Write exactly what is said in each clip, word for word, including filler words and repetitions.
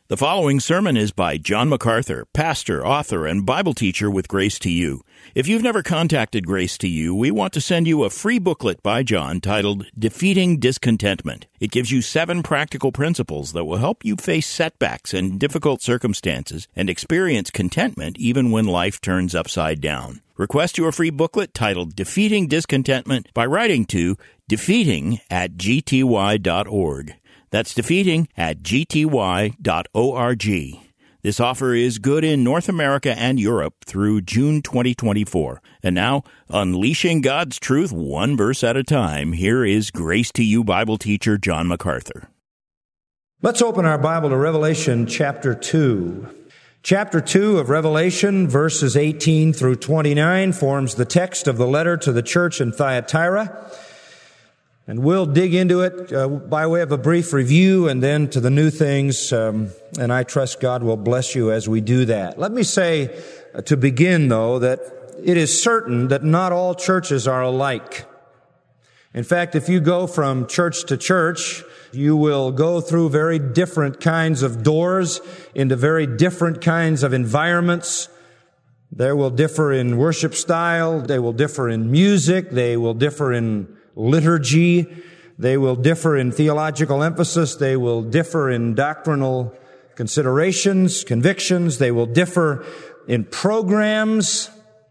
The following sermon is by John MacArthur, pastor, author, and Bible teacher with Grace to You. If you've never contacted Grace to You, we want to send you a free booklet by John titled Defeating Discontentment. It gives you seven practical principles that will help you face setbacks and difficult circumstances and experience contentment even when life turns upside down. Request your free booklet titled Defeating Discontentment by writing to defeating at g t y dot org. That's defeating at g t y dot org. This offer is good in North America and Europe through June twenty twenty-four. And now, unleashing God's truth one verse at a time, here is Grace to You Bible teacher John MacArthur. Let's open our Bible to Revelation chapter two. Chapter two of Revelation, verses eighteen through twenty-nine, forms the text of the letter to the church in Thyatira. And we'll dig into it uh, by way of a brief review and then to the new things. Um, and I trust God will bless you as we do that. Let me say uh, to begin, though, that it is certain that not all churches are alike. In fact, if you go from church to church, you will go through very different kinds of doors into very different kinds of environments. They will differ in worship style. They will differ in music. They will differ in liturgy. They will differ in theological emphasis. They will differ in doctrinal considerations, convictions. They will differ in programs.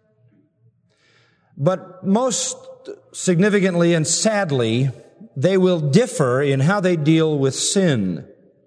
But most significantly and sadly, they will differ in how they deal with sin.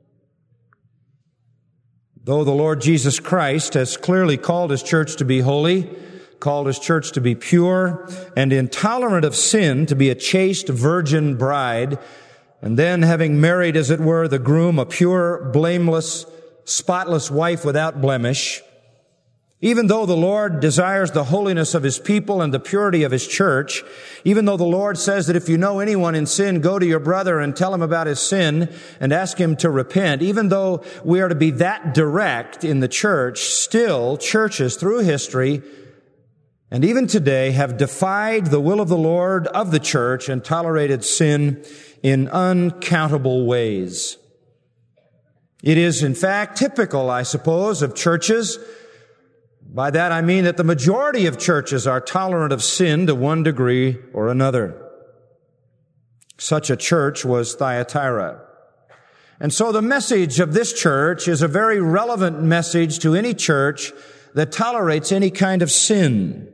Though the Lord Jesus Christ has clearly called His church to be holy, called His church to be pure, and intolerant of sin, to be a chaste virgin bride, and then having married, as it were, the groom, a pure, blameless, spotless wife without blemish, even though the Lord desires the holiness of His people and the purity of His church, even though the Lord says that if you know anyone in sin, go to your brother and tell him about his sin and ask him to repent, even though we are to be that direct in the church, still churches through history and even today have defied the will of the Lord of the church and tolerated sin in uncountable ways. It is, in fact, typical, I suppose, of churches. By that I mean that the majority of churches are tolerant of sin to one degree or another. Such a church was Thyatira. And so the message of this church is a very relevant message to any church that tolerates any kind of sin.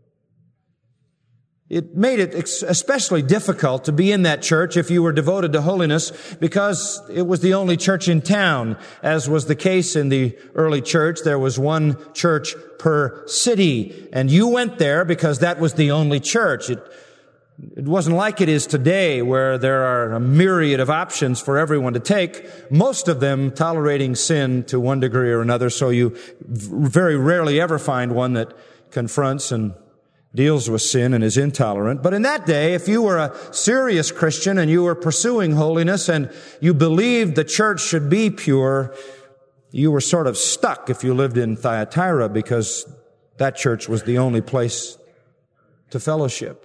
It made it especially difficult to be in that church if you were devoted to holiness, because it was the only church in town. As was the case in the early church, there was one church per city, and you went there because that was the only church. It, it wasn't like it is today, where there are a myriad of options for everyone to take, most of them tolerating sin to one degree or another, so you very rarely ever find one that confronts and deals with sin and is intolerant. But in that day, if you were a serious Christian and you were pursuing holiness and you believed the church should be pure, you were sort of stuck if you lived in Thyatira, because that church was the only place to fellowship.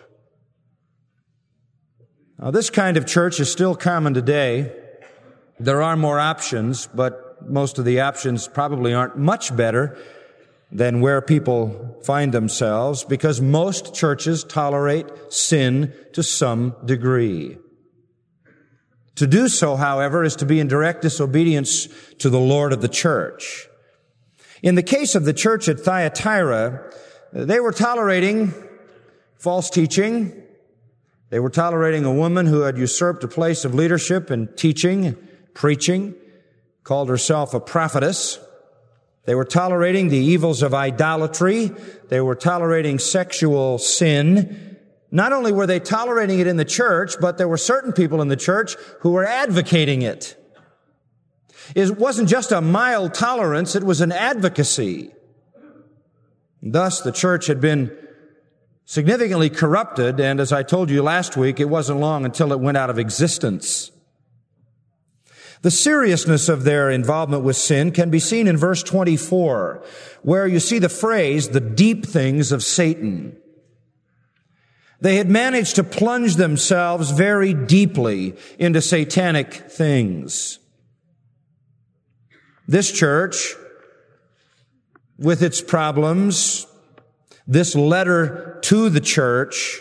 Now, this kind of church is still common today. There are more options, but most of the options probably aren't much better than where people find themselves, because most churches tolerate sin to some degree. To do so, however, is to be in direct disobedience to the Lord of the church. In the case of the church at Thyatira, they were tolerating false teaching. They were tolerating a woman who had usurped a place of leadership in teaching, preaching, called herself a prophetess. They were tolerating the evils of idolatry. They were tolerating sexual sin. Not only were they tolerating it in the church, but there were certain people in the church who were advocating it. It wasn't just a mild tolerance, it was an advocacy. Thus, the church had been significantly corrupted, and as I told you last week, it wasn't long until it went out of existence. The seriousness of their involvement with sin can be seen in verse twenty-four, where you see the phrase, the deep things of Satan. They had managed to plunge themselves very deeply into satanic things. This church, with its problems, this letter to the church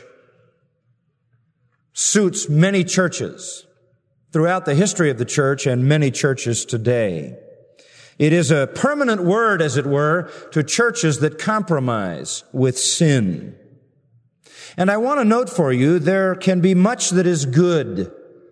suits many churches throughout the history of the church and many churches today. It is a permanent word, as it were, to churches that compromise with sin. And I want to note for you, there can be much that is good,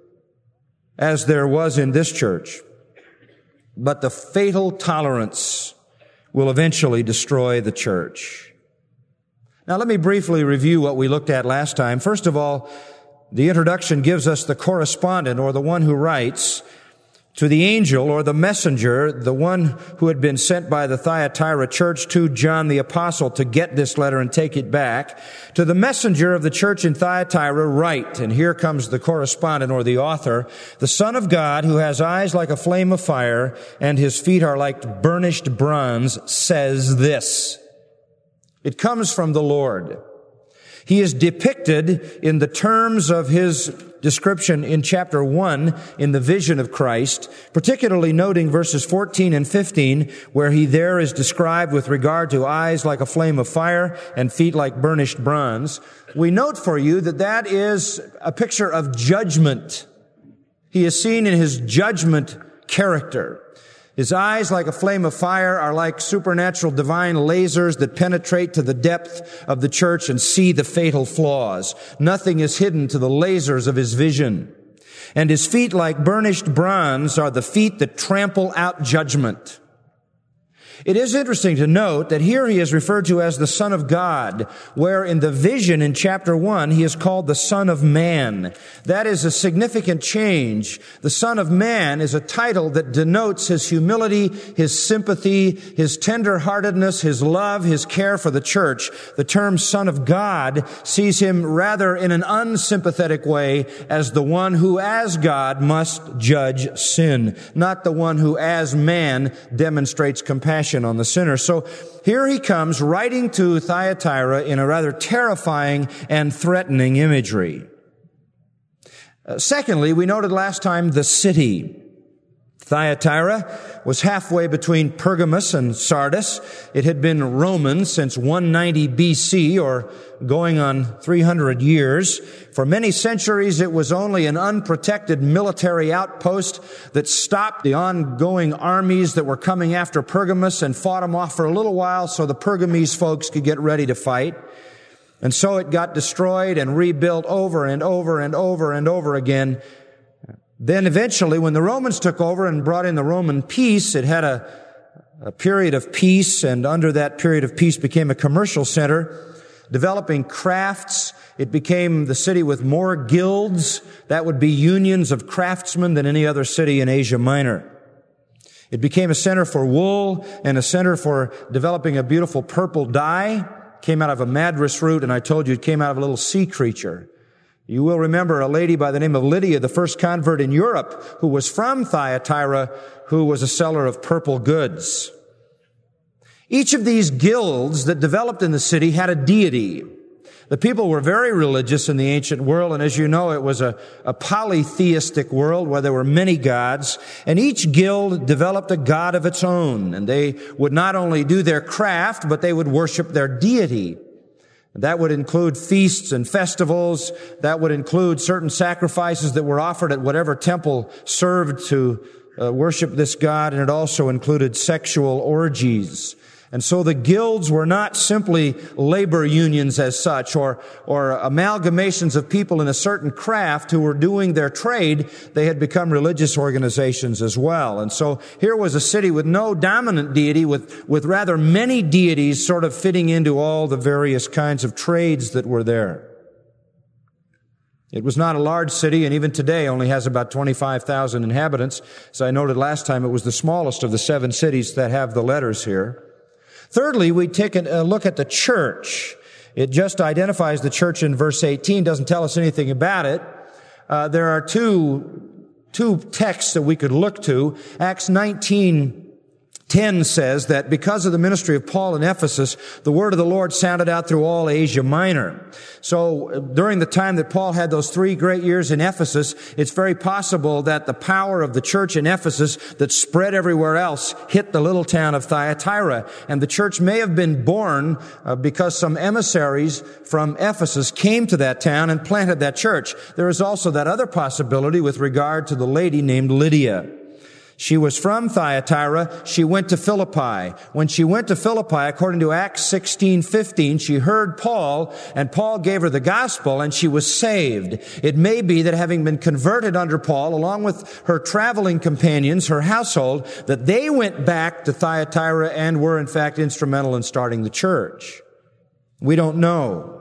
as there was in this church, but the fatal tolerance will eventually destroy the church. Now, let me briefly review what we looked at last time. First of all, the introduction gives us the correspondent, or the one who writes, to the angel or the messenger, the one who had been sent by the Thyatira church to John the Apostle to get this letter and take it back. To the messenger of the church in Thyatira, write, and here comes the correspondent or the author, the Son of God, who has eyes like a flame of fire and his feet are like burnished bronze, says this. It comes from the Lord. He is depicted in the terms of his description in chapter one in the vision of Christ, particularly noting verses fourteen and fifteen, where he there is described with regard to eyes like a flame of fire and feet like burnished bronze. We note for you that that is a picture of judgment. He is seen in his judgment character. His eyes, like a flame of fire, are like supernatural divine lasers that penetrate to the depth of the church and see the fatal flaws. Nothing is hidden to the lasers of his vision. And his feet, like burnished bronze, are the feet that trample out judgment. It is interesting to note that here he is referred to as the Son of God, where in the vision in chapter one, he is called the Son of Man. That is a significant change. The Son of Man is a title that denotes his humility, his sympathy, his tenderheartedness, his love, his care for the church. The term Son of God sees him rather in an unsympathetic way as the one who as God must judge sin, not the one who as man demonstrates compassion on the sinner. So here he comes writing to Thyatira in a rather terrifying and threatening imagery. Uh, secondly, we noted last time the city. Thyatira was halfway between Pergamos and Sardis. It had been Roman since one ninety B C, or going on three hundred years. For many centuries, it was only an unprotected military outpost that stopped the ongoing armies that were coming after Pergamos and fought them off for a little while so the Pergamese folks could get ready to fight. And so it got destroyed and rebuilt over and over and over and over again. Then eventually, when the Romans took over and brought in the Roman peace, it had a, a period of peace, and under that period of peace became a commercial center, developing crafts. It became the city with more guilds. That would be unions of craftsmen than any other city in Asia Minor. It became a center for wool and a center for developing a beautiful purple dye. It came out of a madras root, and I told you it came out of a little sea creature. You will remember a lady by the name of Lydia, the first convert in Europe, who was from Thyatira, who was a seller of purple goods. Each of these guilds that developed in the city had a deity. The people were very religious in the ancient world, and as you know, it was a, a polytheistic world where there were many gods, and each guild developed a god of its own, and they would not only do their craft, but they would worship their deity. That would include feasts and festivals. That would include certain sacrifices that were offered at whatever temple served to uh, worship this god, and it also included sexual orgies. And so the guilds were not simply labor unions as such, or, or amalgamations of people in a certain craft who were doing their trade. They had become religious organizations as well. And so here was a city with no dominant deity, with, with rather many deities sort of fitting into all the various kinds of trades that were there. It was not a large city, and even today only has about twenty-five thousand inhabitants. As I noted last time, it was the smallest of the seven cities that have the letters here. Thirdly, we take a look at the church. It just identifies the church in verse eighteen, doesn't tell us anything about it. Uh, there are two, two texts that we could look to. Acts nineteen ten says that because of the ministry of Paul in Ephesus, the word of the Lord sounded out through all Asia Minor. So during the time that Paul had those three great years in Ephesus, it's very possible that the power of the church in Ephesus that spread everywhere else hit the little town of Thyatira. And the church may have been born uh, because some emissaries from Ephesus came to that town and planted that church. There is also that other possibility with regard to the lady named Lydia. She was from Thyatira. She went to Philippi. When she went to Philippi, according to Acts sixteen fifteen, she heard Paul, and Paul gave her the gospel, and she was saved. It may be that having been converted under Paul, along with her traveling companions, her household, that they went back to Thyatira and were, in fact, instrumental in starting the church. We don't know.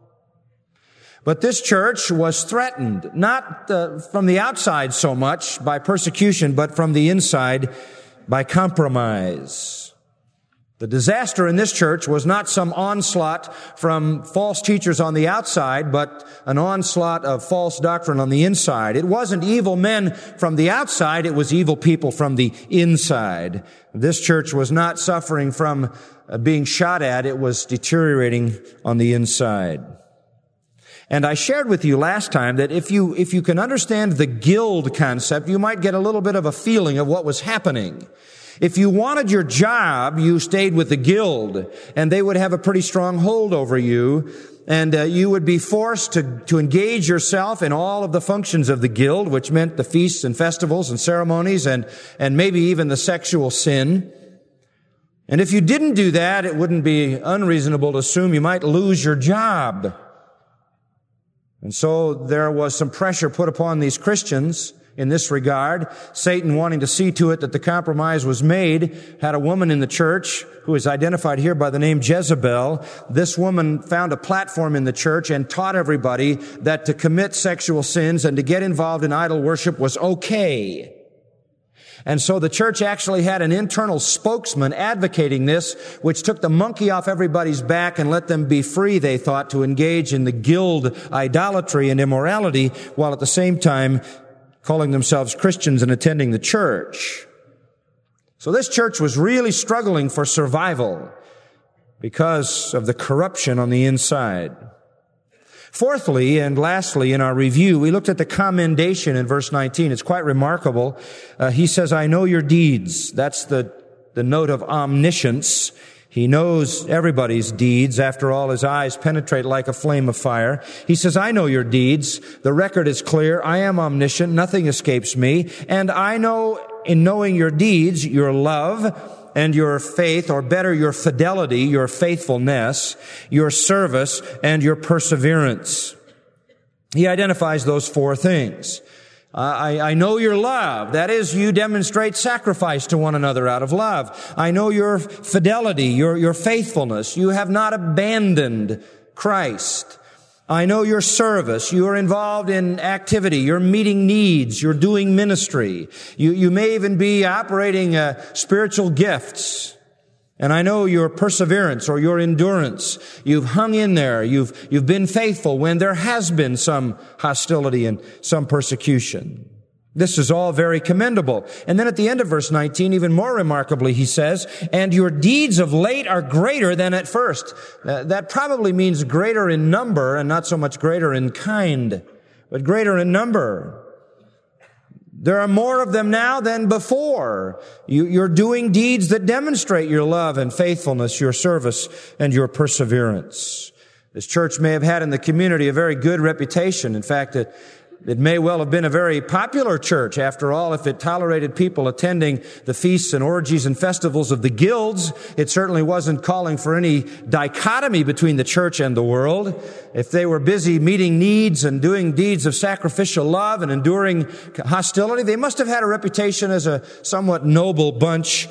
But this church was threatened, not uh, from the outside so much by persecution, but from the inside by compromise. The disaster in this church was not some onslaught from false teachers on the outside, but an onslaught of false doctrine on the inside. It wasn't evil men from the outside, it was evil people from the inside. This church was not suffering from uh, being shot at, it was deteriorating on the inside. And I shared with you last time that if you, if you can understand the guild concept, you might get a little bit of a feeling of what was happening. If you wanted your job, you stayed with the guild, and they would have a pretty strong hold over you, and uh, you would be forced to, to engage yourself in all of the functions of the guild, which meant the feasts and festivals and ceremonies and, and maybe even the sexual sin. And if you didn't do that, it wouldn't be unreasonable to assume you might lose your job. And so there was some pressure put upon these Christians in this regard. Satan, wanting to see to it that the compromise was made, had a woman in the church who is identified here by the name Jezebel. This woman found a platform in the church and taught everybody that to commit sexual sins and to get involved in idol worship was okay. And so the church actually had an internal spokesman advocating this, which took the monkey off everybody's back and let them be free, they thought, to engage in the guild idolatry and immorality, while at the same time calling themselves Christians and attending the church. So this church was really struggling for survival because of the corruption on the inside. Fourthly, and lastly, in our review, we looked at the commendation in verse nineteen. It's quite remarkable. Uh, he says, I know your deeds. That's the, the note of omniscience. He knows everybody's deeds. After all, his eyes penetrate like a flame of fire. He says, I know your deeds. The record is clear. I am omniscient. Nothing escapes me. And I know, in knowing your deeds, your love and your faith, or better, your fidelity, your faithfulness, your service, and your perseverance. He identifies those four things. Uh, I, I know your love. That is, you demonstrate sacrifice to one another out of love. I know your fidelity, your, your faithfulness. You have not abandoned Christ. I know your service. You are involved in activity. You're meeting needs. You're doing ministry. You, you may even be operating uh, spiritual gifts. And I know your perseverance or your endurance. You've hung in there. You've, you've been faithful when there has been some hostility and some persecution. This is all very commendable. And then at the end of verse nineteen, even more remarkably, he says, and your deeds of late are greater than at first. Uh, that probably means greater in number and not so much greater in kind, but greater in number. There are more of them now than before. You, you're doing deeds that demonstrate your love and faithfulness, your service, and your perseverance. This church may have had in the community a very good reputation. In fact, it It may well have been a very popular church. After all, if it tolerated people attending the feasts and orgies and festivals of the guilds, it certainly wasn't calling for any dichotomy between the church and the world. If they were busy meeting needs and doing deeds of sacrificial love and enduring hostility, they must have had a reputation as a somewhat noble bunch.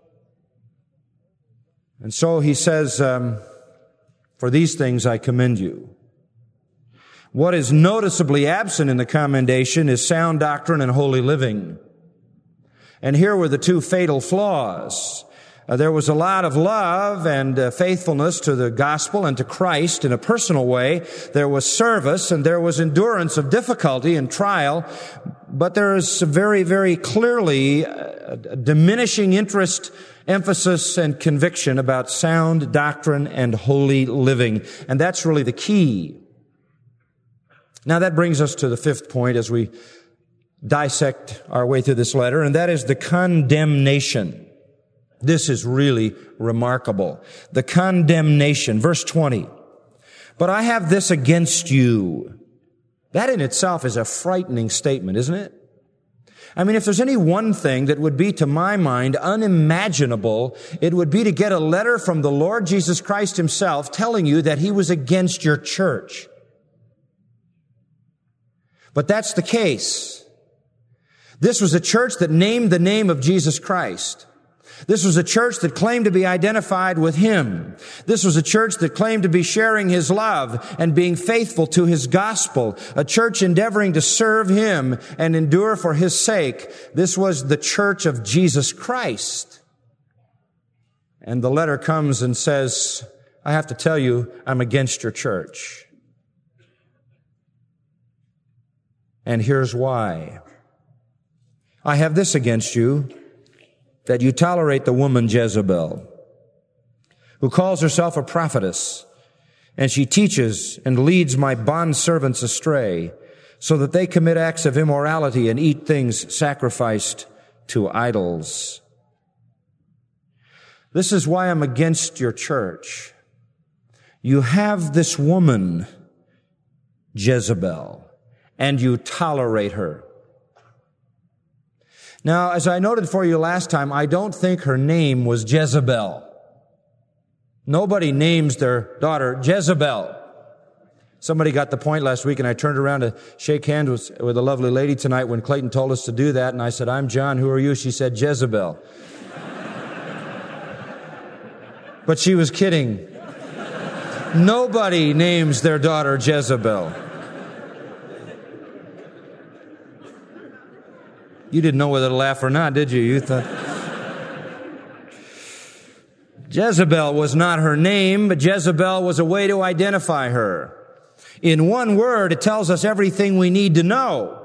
And so he says, um, for these things I commend you. What is noticeably absent in the commendation is sound doctrine and holy living. And here were the two fatal flaws. Uh, there was a lot of love and uh, faithfulness to the gospel and to Christ in a personal way. There was service and there was endurance of difficulty and trial. But there is very, very clearly a diminishing interest emphasis and conviction about sound doctrine and holy living. And that's really the key. Now that brings us to the fifth point as we dissect our way through this letter, and that is the condemnation. This is really remarkable. The condemnation. Verse twenty. But I have this against you. That in itself is a frightening statement, isn't it? I mean, if there's any one thing that would be, to my mind, unimaginable, it would be to get a letter from the Lord Jesus Christ himself telling you that he was against your church. But that's the case. This was a church that named the name of Jesus Christ. This was a church that claimed to be identified with him. This was a church that claimed to be sharing his love and being faithful to his gospel. A church endeavoring to serve him and endure for his sake. This was the church of Jesus Christ. And the letter comes and says, I have to tell you, I'm against your church. And here's why. I have this against you, that you tolerate the woman Jezebel, who calls herself a prophetess, and she teaches and leads my bondservants astray, so that they commit acts of immorality and eat things sacrificed to idols. This is why I'm against your church. You have this woman, Jezebel, and you tolerate her. Now, as I noted for you last time, I don't think her name was Jezebel. Nobody names their daughter Jezebel. Somebody got the point last week, and I turned around to shake hands with, with a lovely lady tonight when Clayton told us to do that, and I said, I'm John, who are you? She said, Jezebel. But she was kidding. Nobody names their daughter Jezebel. You didn't know whether to laugh or not, did you? You thought... Jezebel was not her name, but Jezebel was a way to identify her. In one word, it tells us everything we need to know.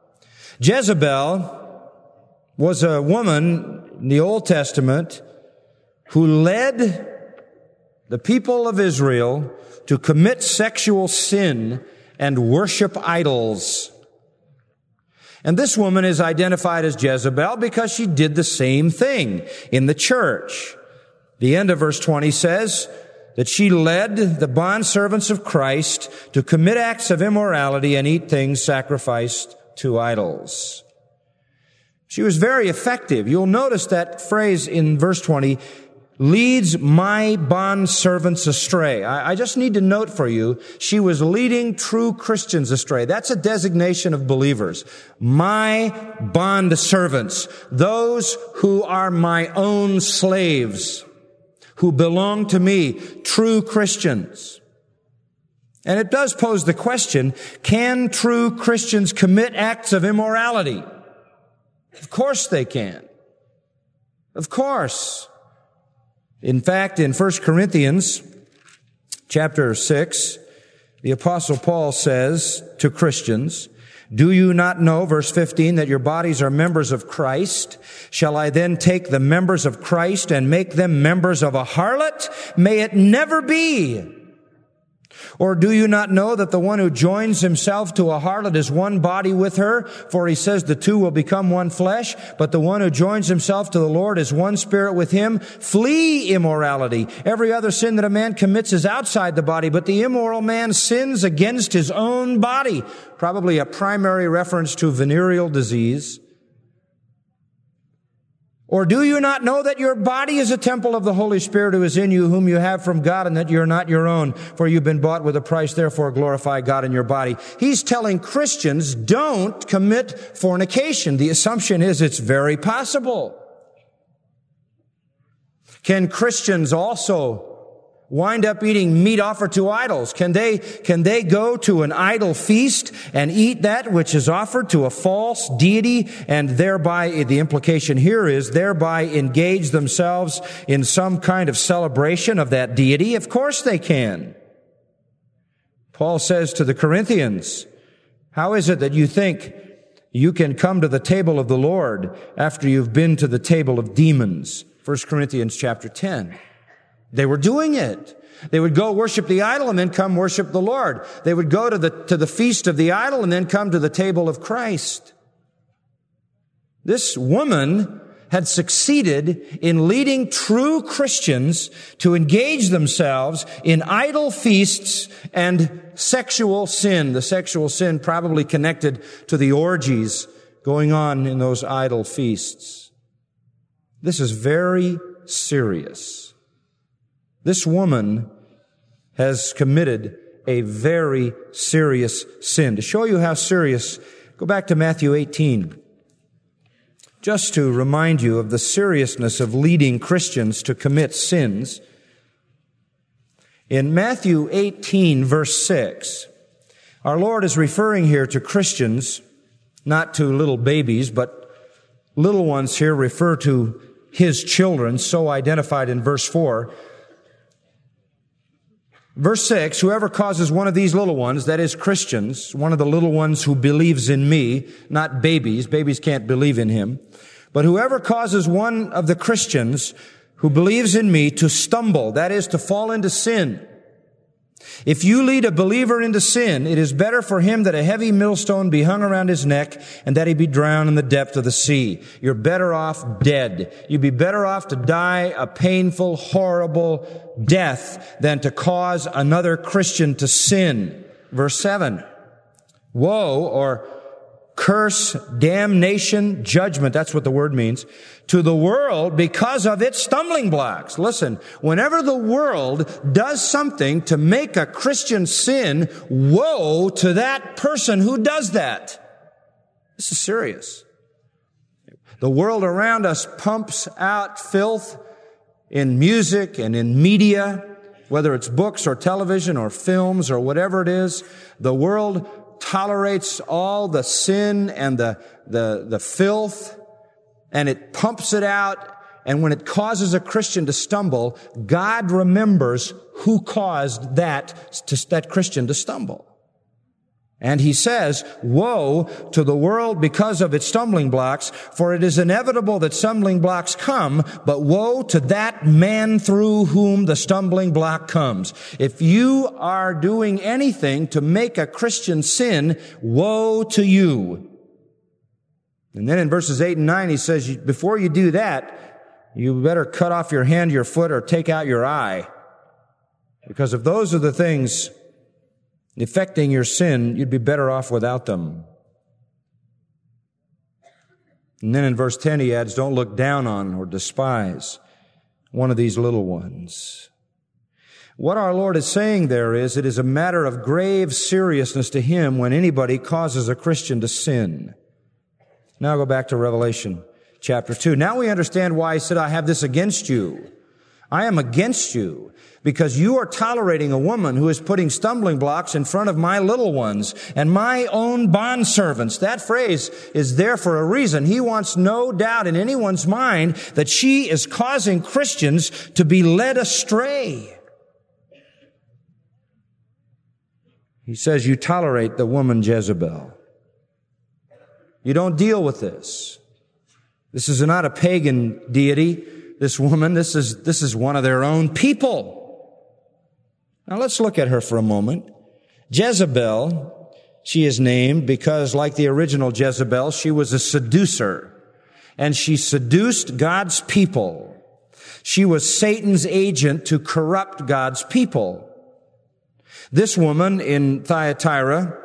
Jezebel was a woman in the Old Testament who led the people of Israel to commit sexual sin and worship idols. And this woman is identified as Jezebel because she did the same thing in the church. The end of verse twenty says that she led the bondservants of Christ to commit acts of immorality and eat things sacrificed to idols. She was very effective. You'll notice that phrase in verse twenty, leads my bondservants astray. I, I just need to note for you, she was leading true Christians astray. That's a designation of believers. My bondservants, those who are my own slaves, who belong to me, true Christians. And it does pose the question, can true Christians commit acts of immorality? Of course they can. Of course. In fact, in First Corinthians chapter six, the Apostle Paul says to Christians, do you not know, verse fifteen, that your bodies are members of Christ? Shall I then take the members of Christ and make them members of a harlot? May it never be. Or do you not know that the one who joins himself to a harlot is one body with her? For he says the two will become one flesh. But the one who joins himself to the Lord is one spirit with him. Flee immorality. Every other sin that a man commits is outside the body, but the immoral man sins against his own body. Probably a primary reference to venereal disease. Or do you not know that your body is a temple of the Holy Spirit who is in you, whom you have from God, and that you're not your own, for you've been bought with a price, therefore glorify God in your body. He's telling Christians, don't commit fornication. The assumption is it's very possible. Can Christians also wind up eating meat offered to idols? Can they, can they go to an idol feast and eat that which is offered to a false deity, and thereby, the implication here is, thereby engage themselves in some kind of celebration of that deity? Of course they can. Paul says to the Corinthians, how is it that you think you can come to the table of the Lord after you've been to the table of demons? First Corinthians chapter ten. They were doing it. They would go worship the idol and then come worship the Lord. They would go to the, to the feast of the idol and then come to the table of Christ. This woman had succeeded in leading true Christians to engage themselves in idol feasts and sexual sin. The sexual sin probably connected to the orgies going on in those idol feasts. This is very serious. This woman has committed a very serious sin. To show you how serious, go back to Matthew eighteen. Just to remind you of the seriousness of leading Christians to commit sins. In Matthew eighteen, verse six, our Lord is referring here to Christians, not to little babies, but little ones here refer to His children, so identified in verse four. Verse six, whoever causes one of these little ones, that is Christians, one of the little ones who believes in me, not babies, babies can't believe in Him, but whoever causes one of the Christians who believes in me to stumble, that is to fall into sin. If you lead a believer into sin, it is better for him that a heavy millstone be hung around his neck and that he be drowned in the depth of the sea. You're better off dead. You'd be better off to die a painful, horrible death than to cause another Christian to sin. Verse seven. Woe, or curse, damnation, judgment, that's what the word means, to the world because of its stumbling blocks. Listen, whenever the world does something to make a Christian sin, woe to that person who does that. This is serious. The world around us pumps out filth in music and in media, whether it's books or television or films or whatever it is. The world tolerates all the sin and the, the, the filth, and it pumps it out. And when it causes a Christian to stumble, God remembers who caused that, to, that Christian to stumble. And He says, woe to the world because of its stumbling blocks, for it is inevitable that stumbling blocks come, but woe to that man through whom the stumbling block comes. If you are doing anything to make a Christian sin, woe to you. And then in verses eight and nine, he says, before you do that, you better cut off your hand, your foot, or take out your eye. Because if those are the things affecting your sin, you'd be better off without them. And then in verse ten he adds, don't look down on or despise one of these little ones. What our Lord is saying there is, it is a matter of grave seriousness to Him when anybody causes a Christian to sin. Now go back to Revelation chapter two. Now we understand why He said, I have this against you. I am against you because you are tolerating a woman who is putting stumbling blocks in front of my little ones and my own bondservants. That phrase is there for a reason. He wants no doubt in anyone's mind that she is causing Christians to be led astray. He says you tolerate the woman Jezebel. You don't deal with this. This is not a pagan deity. This woman, this is, this is one of their own people. Now let's look at her for a moment. Jezebel, she is named because like the original Jezebel, she was a seducer. And she seduced God's people. She was Satan's agent to corrupt God's people. This woman in Thyatira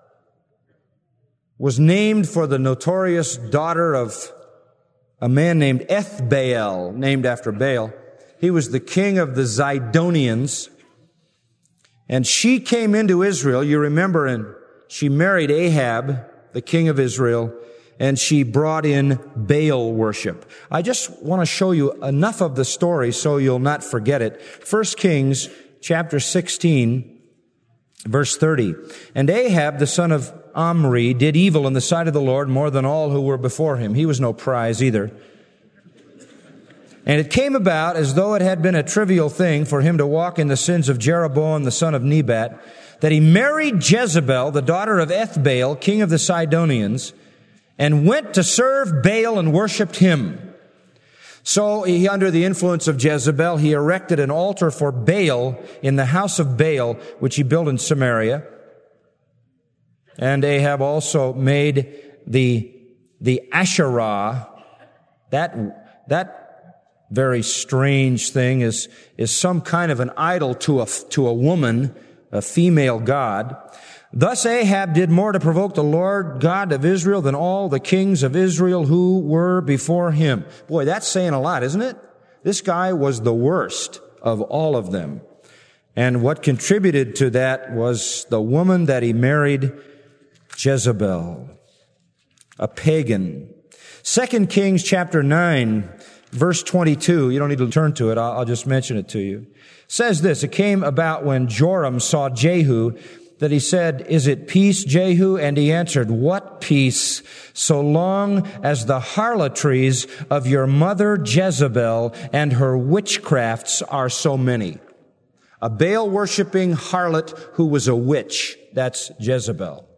was named for the notorious daughter of a man named Ethbaal, named after Baal. He was the king of the Zidonians. And she came into Israel, you remember, and she married Ahab, the king of Israel, and she brought in Baal worship. I just want to show you enough of the story so you'll not forget it. First Kings chapter sixteen, verse thirty. And Ahab, the son of Omri, did evil in the sight of the Lord more than all who were before him. He was no prize either. And it came about as though it had been a trivial thing for him to walk in the sins of Jeroboam, the son of Nebat, that he married Jezebel, the daughter of Ethbaal, king of the Sidonians, and went to serve Baal and worshipped him. So he, under the influence of Jezebel, he erected an altar for Baal in the house of Baal, which he built in Samaria. And Ahab also made the, the Asherah. That, that very strange thing is, is some kind of an idol to a, to a woman, a female god. Thus Ahab did more to provoke the Lord God of Israel than all the kings of Israel who were before him. Boy, that's saying a lot, isn't it? This guy was the worst of all of them. And what contributed to that was the woman that he married, Jezebel, a pagan. Second Kings chapter nine, verse twenty-two. You don't need to turn to it. I'll, I'll just mention it to you. Says this, it came about when Joram saw Jehu that he said, "Is it peace, Jehu?" And he answered, "What peace, so long as the harlotries of your mother Jezebel and her witchcrafts are so many." A Baal-worshipping harlot who was a witch. That's Jezebel.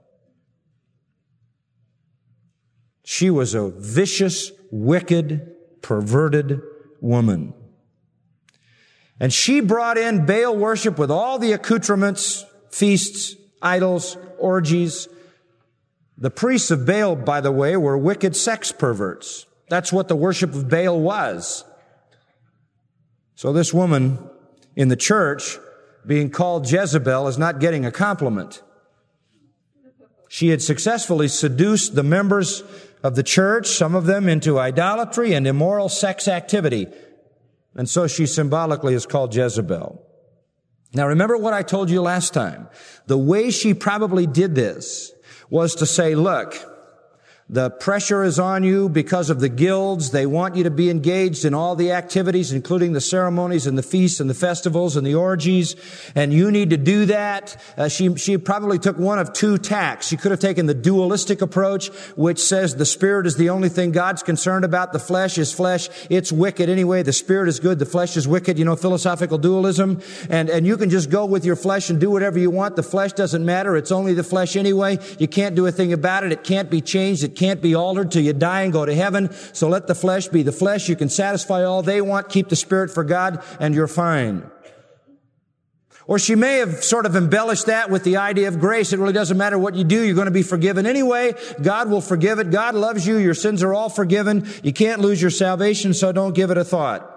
She was a vicious, wicked, perverted woman. And she brought in Baal worship with all the accoutrements, feasts, idols, orgies. The priests of Baal, by the way, were wicked sex perverts. That's what the worship of Baal was. So this woman in the church being called Jezebel is not getting a compliment. She had successfully seduced the members of the church, some of them into idolatry and immoral sex activity. And so she symbolically is called Jezebel. Now remember what I told you last time. The way she probably did this was to say, look, the pressure is on you because of the guilds. They want you to be engaged in all the activities, including the ceremonies and the feasts and the festivals and the orgies, and you need to do that. Uh, she, she probably took one of two tacks. She could have taken the dualistic approach, which says the spirit is the only thing God's concerned about. The flesh is flesh. It's wicked anyway. The spirit is good. The flesh is wicked. You know, philosophical dualism. And, and you can just go with your flesh and do whatever you want. The flesh doesn't matter. It's only the flesh anyway. You can't do a thing about it. It can't be changed. It can't be altered till you die and go to heaven. So let the flesh be the flesh. You can satisfy all they want. Keep the spirit for God and you're fine. Or she may have sort of embellished that with the idea of grace. It really doesn't matter what you do. You're going to be forgiven anyway. God will forgive it. God loves you. Your sins are all forgiven. You can't lose your salvation, so don't give it a thought.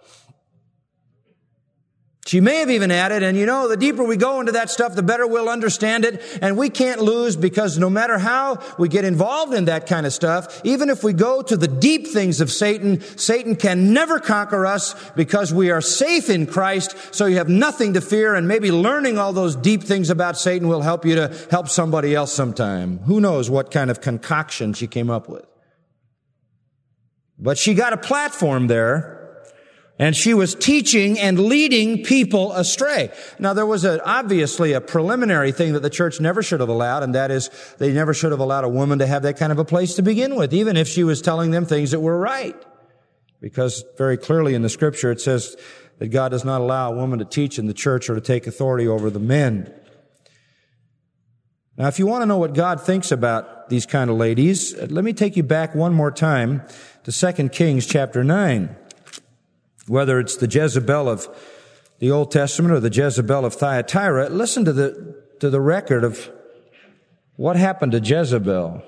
She may have even added, and you know, the deeper we go into that stuff, the better we'll understand it. And we can't lose because no matter how we get involved in that kind of stuff, even if we go to the deep things of Satan, Satan can never conquer us because we are safe in Christ. So you have nothing to fear, and maybe learning all those deep things about Satan will help you to help somebody else sometime. Who knows what kind of concoction she came up with. But she got a platform there. And she was teaching and leading people astray. Now, there was a, obviously a preliminary thing that the church never should have allowed, and that is they never should have allowed a woman to have that kind of a place to begin with, even if she was telling them things that were right. Because very clearly in the Scripture it says that God does not allow a woman to teach in the church or to take authority over the men. Now, if you want to know what God thinks about these kind of ladies, let me take you back one more time to Second Kings chapter nine. Whether it's the Jezebel of the Old Testament or the Jezebel of Thyatira, listen to the, to the record of what happened to Jezebel.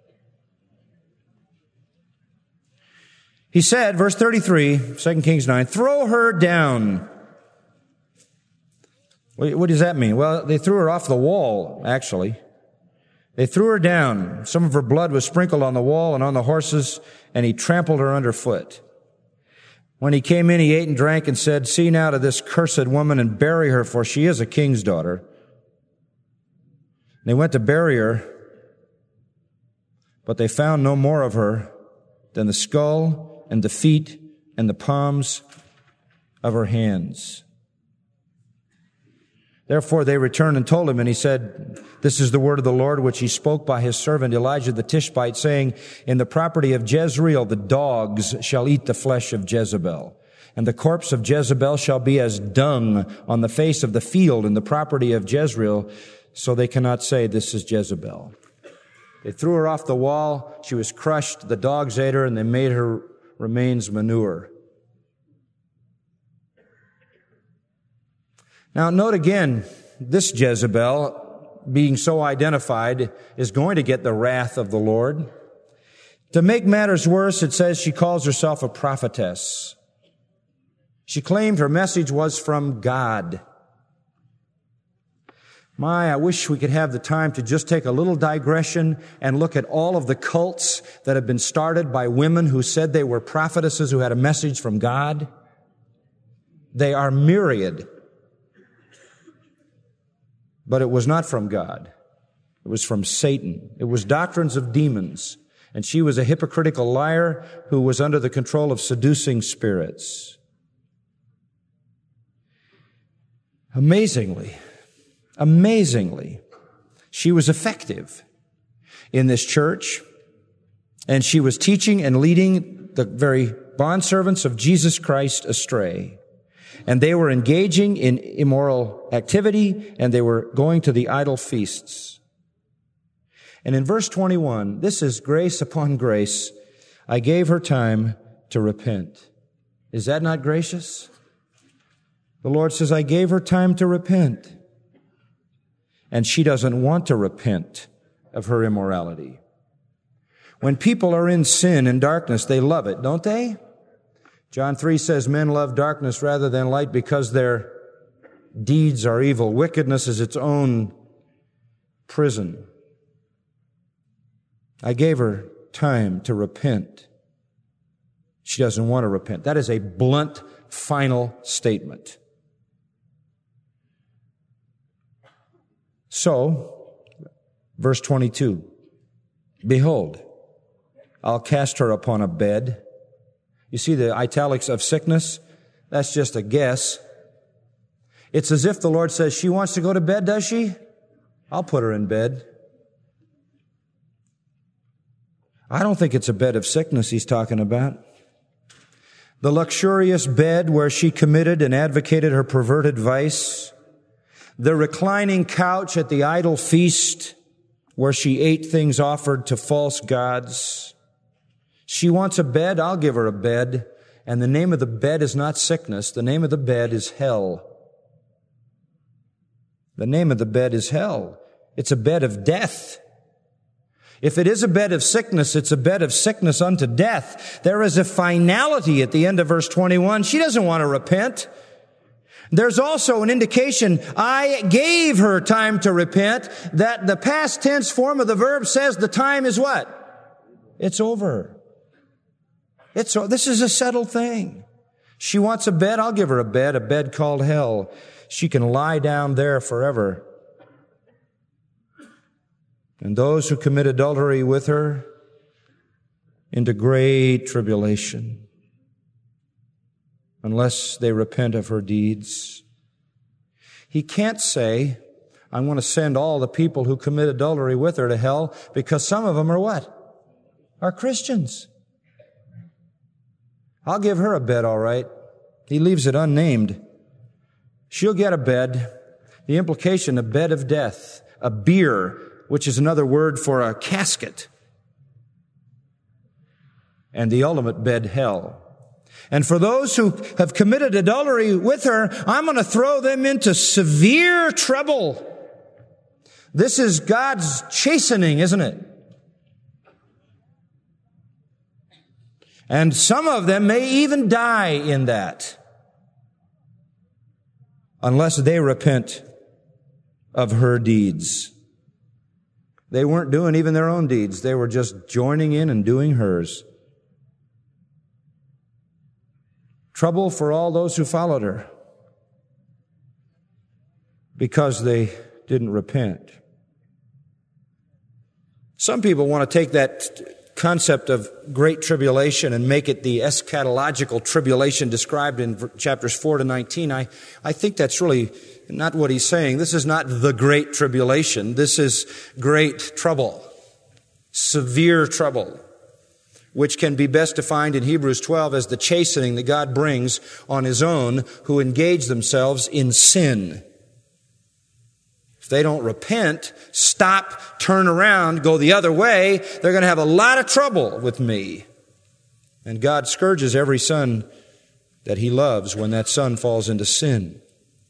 He said, verse thirty-three, Second Kings nine, "Throw her down." What does that mean? Well, they threw her off the wall, actually. They threw her down. Some of her blood was sprinkled on the wall and on the horses, and he trampled her underfoot. When he came in, he ate and drank and said, "See now to this cursed woman and bury her, for she is a king's daughter." They went to bury her, but they found no more of her than the skull and the feet and the palms of her hands. Therefore they returned and told him, and he said, "This is the word of the Lord which he spoke by his servant Elijah the Tishbite, saying, In the property of Jezreel the dogs shall eat the flesh of Jezebel, and the corpse of Jezebel shall be as dung on the face of the field in the property of Jezreel, so they cannot say, This is Jezebel." They threw her off the wall. She was crushed. The dogs ate her, and they made her remains manure. Now, note again, this Jezebel, being so identified, is going to get the wrath of the Lord. To make matters worse, it says she calls herself a prophetess. She claimed her message was from God. My, I wish we could have the time to just take a little digression and look at all of the cults that have been started by women who said they were prophetesses who had a message from God. They are myriad. But it was not from God. It was from Satan. It was doctrines of demons. And she was a hypocritical liar who was under the control of seducing spirits. Amazingly, amazingly, she was effective in this church, and she was teaching and leading the very bondservants of Jesus Christ astray. And they were engaging in immoral activity, and they were going to the idol feasts. And in verse twenty-one, this is grace upon grace. I gave her time to repent. Is that not gracious? The Lord says, I gave her time to repent. And she doesn't want to repent of her immorality. When people are in sin and darkness, they love it, don't they? John three says, men love darkness rather than light because their deeds are evil. Wickedness is its own prison. I gave her time to repent. She doesn't want to repent. That is a blunt, final statement. So, verse twenty-two, behold, I'll cast her upon a bed. You see the italics of sickness? That's just a guess. It's as if the Lord says, she wants to go to bed, does she? I'll put her in bed. I don't think it's a bed of sickness he's talking about. The luxurious bed where she committed and advocated her perverted vice. The reclining couch at the idol feast where she ate things offered to false gods. She wants a bed, I'll give her a bed. And the name of the bed is not sickness. The name of the bed is hell. The name of the bed is hell. It's a bed of death. If it is a bed of sickness, it's a bed of sickness unto death. There is a finality at the end of verse twenty-one. She doesn't want to repent. There's also an indication, I gave her time to repent, that the past tense form of the verb says the time is what? It's over. It's, this is a settled thing. She wants a bed, I'll give her a bed, a bed called hell. She can lie down there forever. And those who commit adultery with her into great tribulation, unless they repent of her deeds. He can't say, I want to send all the people who commit adultery with her to hell, because some of them are what? Are Christians. I'll give her a bed, all right. He leaves it unnamed. She'll get a bed. The implication, a bed of death, a bier, which is another word for a casket, and the ultimate bed, hell. And for those who have committed adultery with her, I'm going to throw them into severe trouble. This is God's chastening, isn't it? And some of them may even die in that, unless they repent of her deeds. They weren't doing even their own deeds. They were just joining in and doing hers. Trouble for all those who followed her because they didn't repent. Some people want to take that concept of great tribulation and make it the eschatological tribulation described in chapters four to nineteen. I, I think that's really not what he's saying. This is not the great tribulation. This is great trouble, severe trouble, which can be best defined in Hebrews twelve as the chastening that God brings on His own who engage themselves in sin. If they don't repent, stop, turn around, go the other way, they're going to have a lot of trouble with me. And God scourges every son that He loves when that son falls into sin.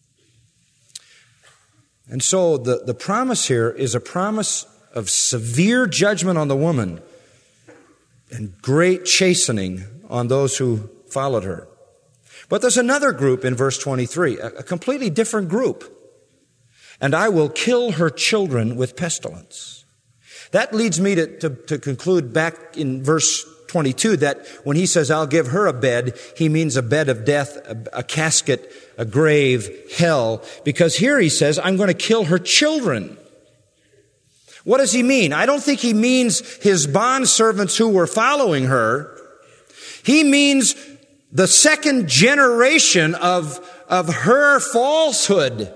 And so the, the promise here is a promise of severe judgment on the woman and great chastening on those who followed her. But there's another group in verse twenty-three, a, a completely different group. And I will kill her children with pestilence. That leads me to, to, to conclude back in verse twenty-two that when he says, I'll give her a bed, he means a bed of death, a, a casket, a grave, hell. Because here he says, I'm going to kill her children. What does he mean? I don't think he means his bondservants who were following her. He means the second generation of, of her falsehood.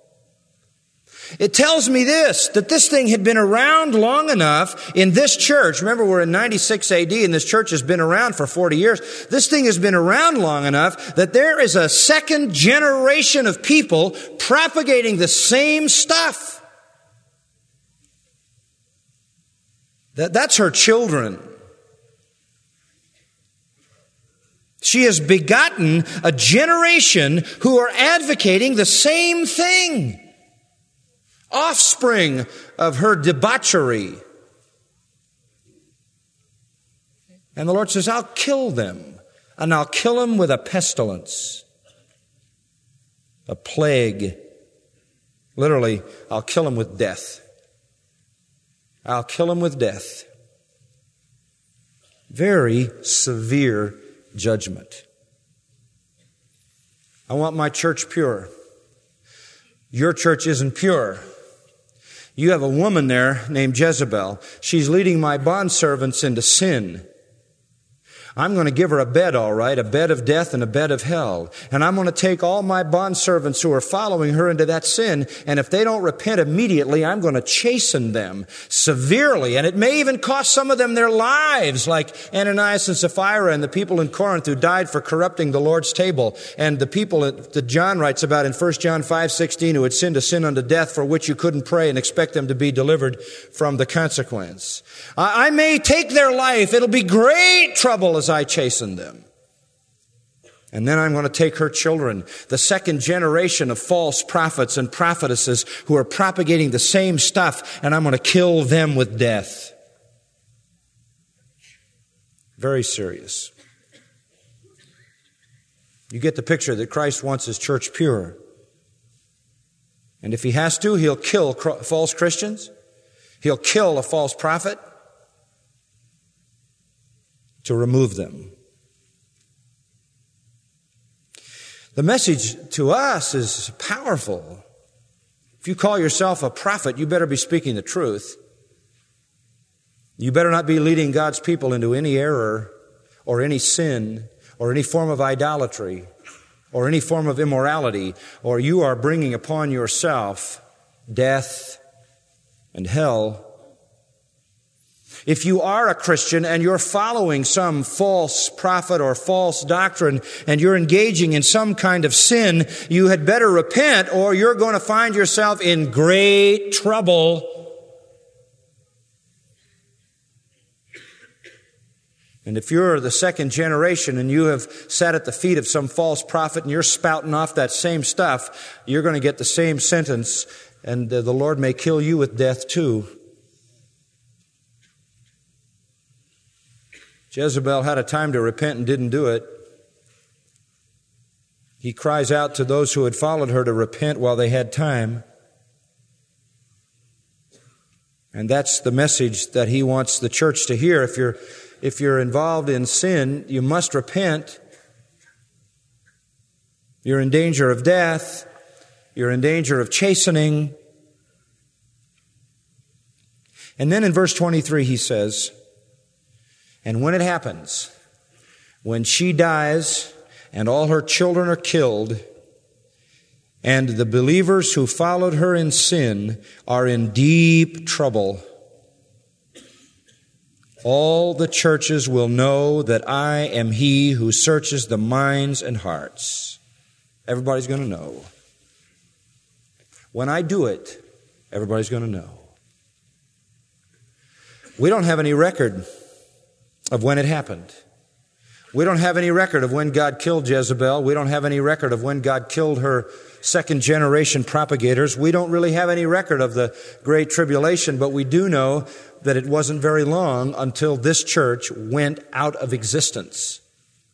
It tells me this, that this thing had been around long enough in this church. Remember, we're in ninety-six A D and this church has been around for forty years. This thing has been around long enough that there is a second generation of people propagating the same stuff. That, that's her children. She has begotten a generation who are advocating the same thing. Offspring of her debauchery. And the Lord says, I'll kill them. And I'll kill them with a pestilence. A plague. Literally, I'll kill them with death. I'll kill them with death. Very severe judgment. I want my church pure. Your church isn't pure. You have a woman there named Jezebel. She's leading my bondservants into sin. I'm going to give her a bed, all right, a bed of death and a bed of hell. And I'm going to take all my bondservants who are following her into that sin, and if they don't repent immediately, I'm going to chasten them severely. And it may even cost some of them their lives, like Ananias and Sapphira and the people in Corinth who died for corrupting the Lord's table, and the people that John writes about in First John five sixteen who had sinned a sin unto death for which you couldn't pray and expect them to be delivered from the consequence. I, I may take their life. It'll be great trouble as I chasten them. And then I'm going to take her children, the second generation of false prophets and prophetesses who are propagating the same stuff, and I'm going to kill them with death. Very serious. You get the picture that Christ wants His church pure. And if He has to, He'll kill false Christians. He'll kill a false prophet to remove them. The message to us is powerful. If you call yourself a prophet, you better be speaking the truth. You better not be leading God's people into any error or any sin or any form of idolatry or any form of immorality, or you are bringing upon yourself death and hell. If you are a Christian and you're following some false prophet or false doctrine and you're engaging in some kind of sin, you had better repent or you're going to find yourself in great trouble. And if you're the second generation and you have sat at the feet of some false prophet and you're spouting off that same stuff, you're going to get the same sentence, and the Lord may kill you with death too. Jezebel had a time to repent and didn't do it. He cries out to those who had followed her to repent while they had time. And that's the message that he wants the church to hear. If you're, if you're involved in sin, you must repent. You're in danger of death. You're in danger of chastening. And then in verse twenty-three he says, and when it happens, when she dies and all her children are killed, and the believers who followed her in sin are in deep trouble, all the churches will know that I am He who searches the minds and hearts. Everybody's going to know. When I do it, everybody's going to know. We don't have any record of when it happened. We don't have any record of when God killed Jezebel. We don't have any record of when God killed her second generation propagators. We don't really have any record of the Great Tribulation, but we do know that it wasn't very long until this church went out of existence.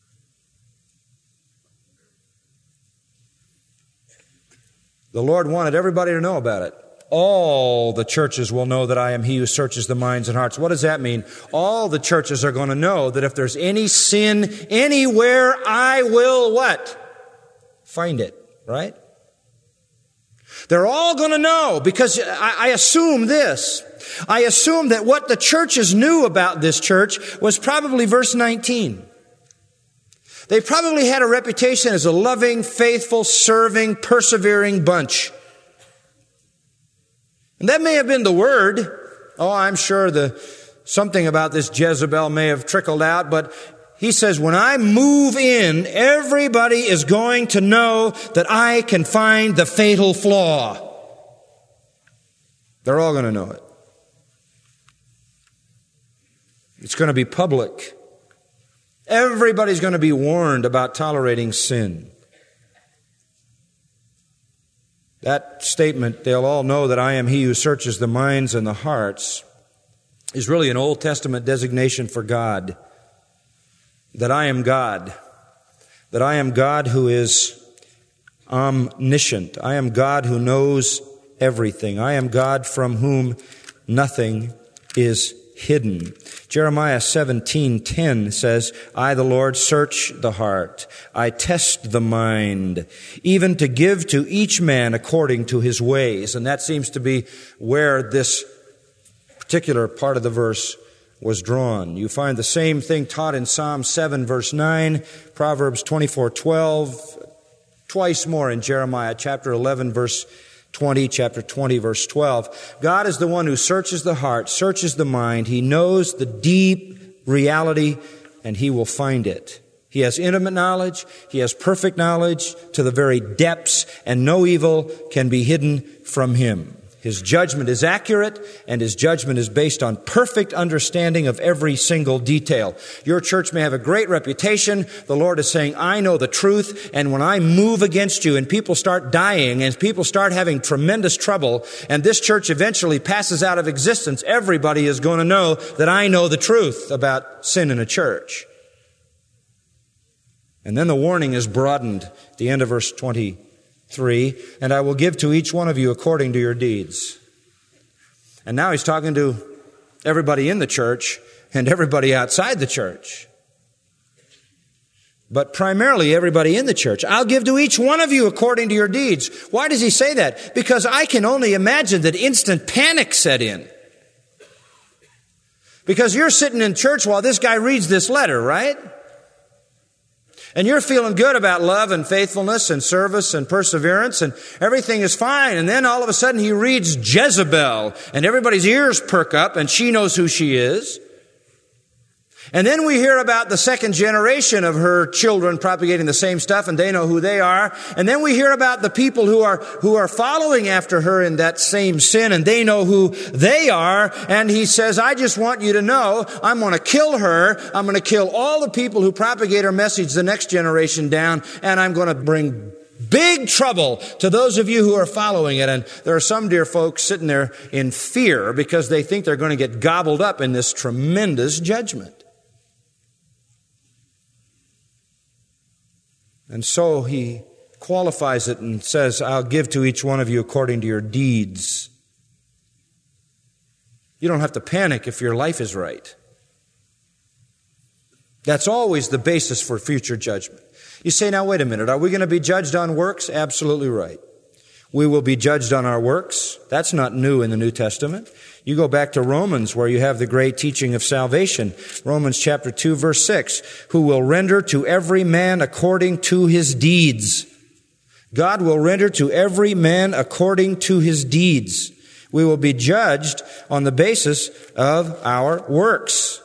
The Lord wanted everybody to know about it. All the churches will know that I am He who searches the minds and hearts. What does that mean? All the churches are going to know that if there's any sin anywhere, I will what? Find it, right? They're all going to know, because I, I assume this. I assume that what the churches knew about this church was probably verse nineteen. They probably had a reputation as a loving, faithful, serving, persevering bunch. And that may have been the word. Oh, I'm sure the something about this Jezebel may have trickled out, but he says, when I move in, everybody is going to know that I can find the fatal flaw. They're all going to know it. It's going to be public. Everybody's going to be warned about tolerating sin. That statement, they'll all know that I am He who searches the minds and the hearts, is really an Old Testament designation for God. That I am God. That I am God who is omniscient. I am God who knows everything. I am God from whom nothing is hidden. Jeremiah seventeen ten says, I, the Lord, search the heart. I test the mind, even to give to each man according to his ways. And that seems to be where this particular part of the verse was drawn. You find the same thing taught in Psalm seven, verse nine, Proverbs twenty-four twelve, twice more in Jeremiah chapter eleven, verse twenty, chapter twenty, verse twelve. God is the one who searches the heart, searches the mind. He knows the deep reality, and He will find it. He has intimate knowledge. He has perfect knowledge to the very depths, and no evil can be hidden from Him. His judgment is accurate, and His judgment is based on perfect understanding of every single detail. Your church may have a great reputation. The Lord is saying, I know the truth, and when I move against you and people start dying and people start having tremendous trouble, and this church eventually passes out of existence, everybody is going to know that I know the truth about sin in a church. And then the warning is broadened at the end of verse twenty. Three, and I will give to each one of you according to your deeds. And now he's talking to everybody in the church and everybody outside the church. But primarily everybody in the church. I'll give to each one of you according to your deeds. Why does he say that? Because I can only imagine that instant panic set in. Because you're sitting in church while this guy reads this letter, right? And you're feeling good about love and faithfulness and service and perseverance, and everything is fine. And then all of a sudden he reads Jezebel, and everybody's ears perk up, and she knows who she is. And then we hear about the second generation of her children propagating the same stuff, and they know who they are. And then we hear about the people who are who are following after her in that same sin, and they know who they are. And he says, I just want you to know, I'm going to kill her. I'm going to kill all the people who propagate her message the next generation down, and I'm going to bring big trouble to those of you who are following it. And there are some dear folks sitting there in fear because they think they're going to get gobbled up in this tremendous judgment. And so he qualifies it and says, I'll give to each one of you according to your deeds. You don't have to panic if your life is right. That's always the basis for future judgment. You say, now wait a minute, are we going to be judged on works? Absolutely right. We will be judged on our works. That's not new in the New Testament. You go back to Romans where you have the great teaching of salvation. Romans chapter two, verse six. Who will render to every man according to his deeds. God will render to every man according to his deeds. We will be judged on the basis of our works.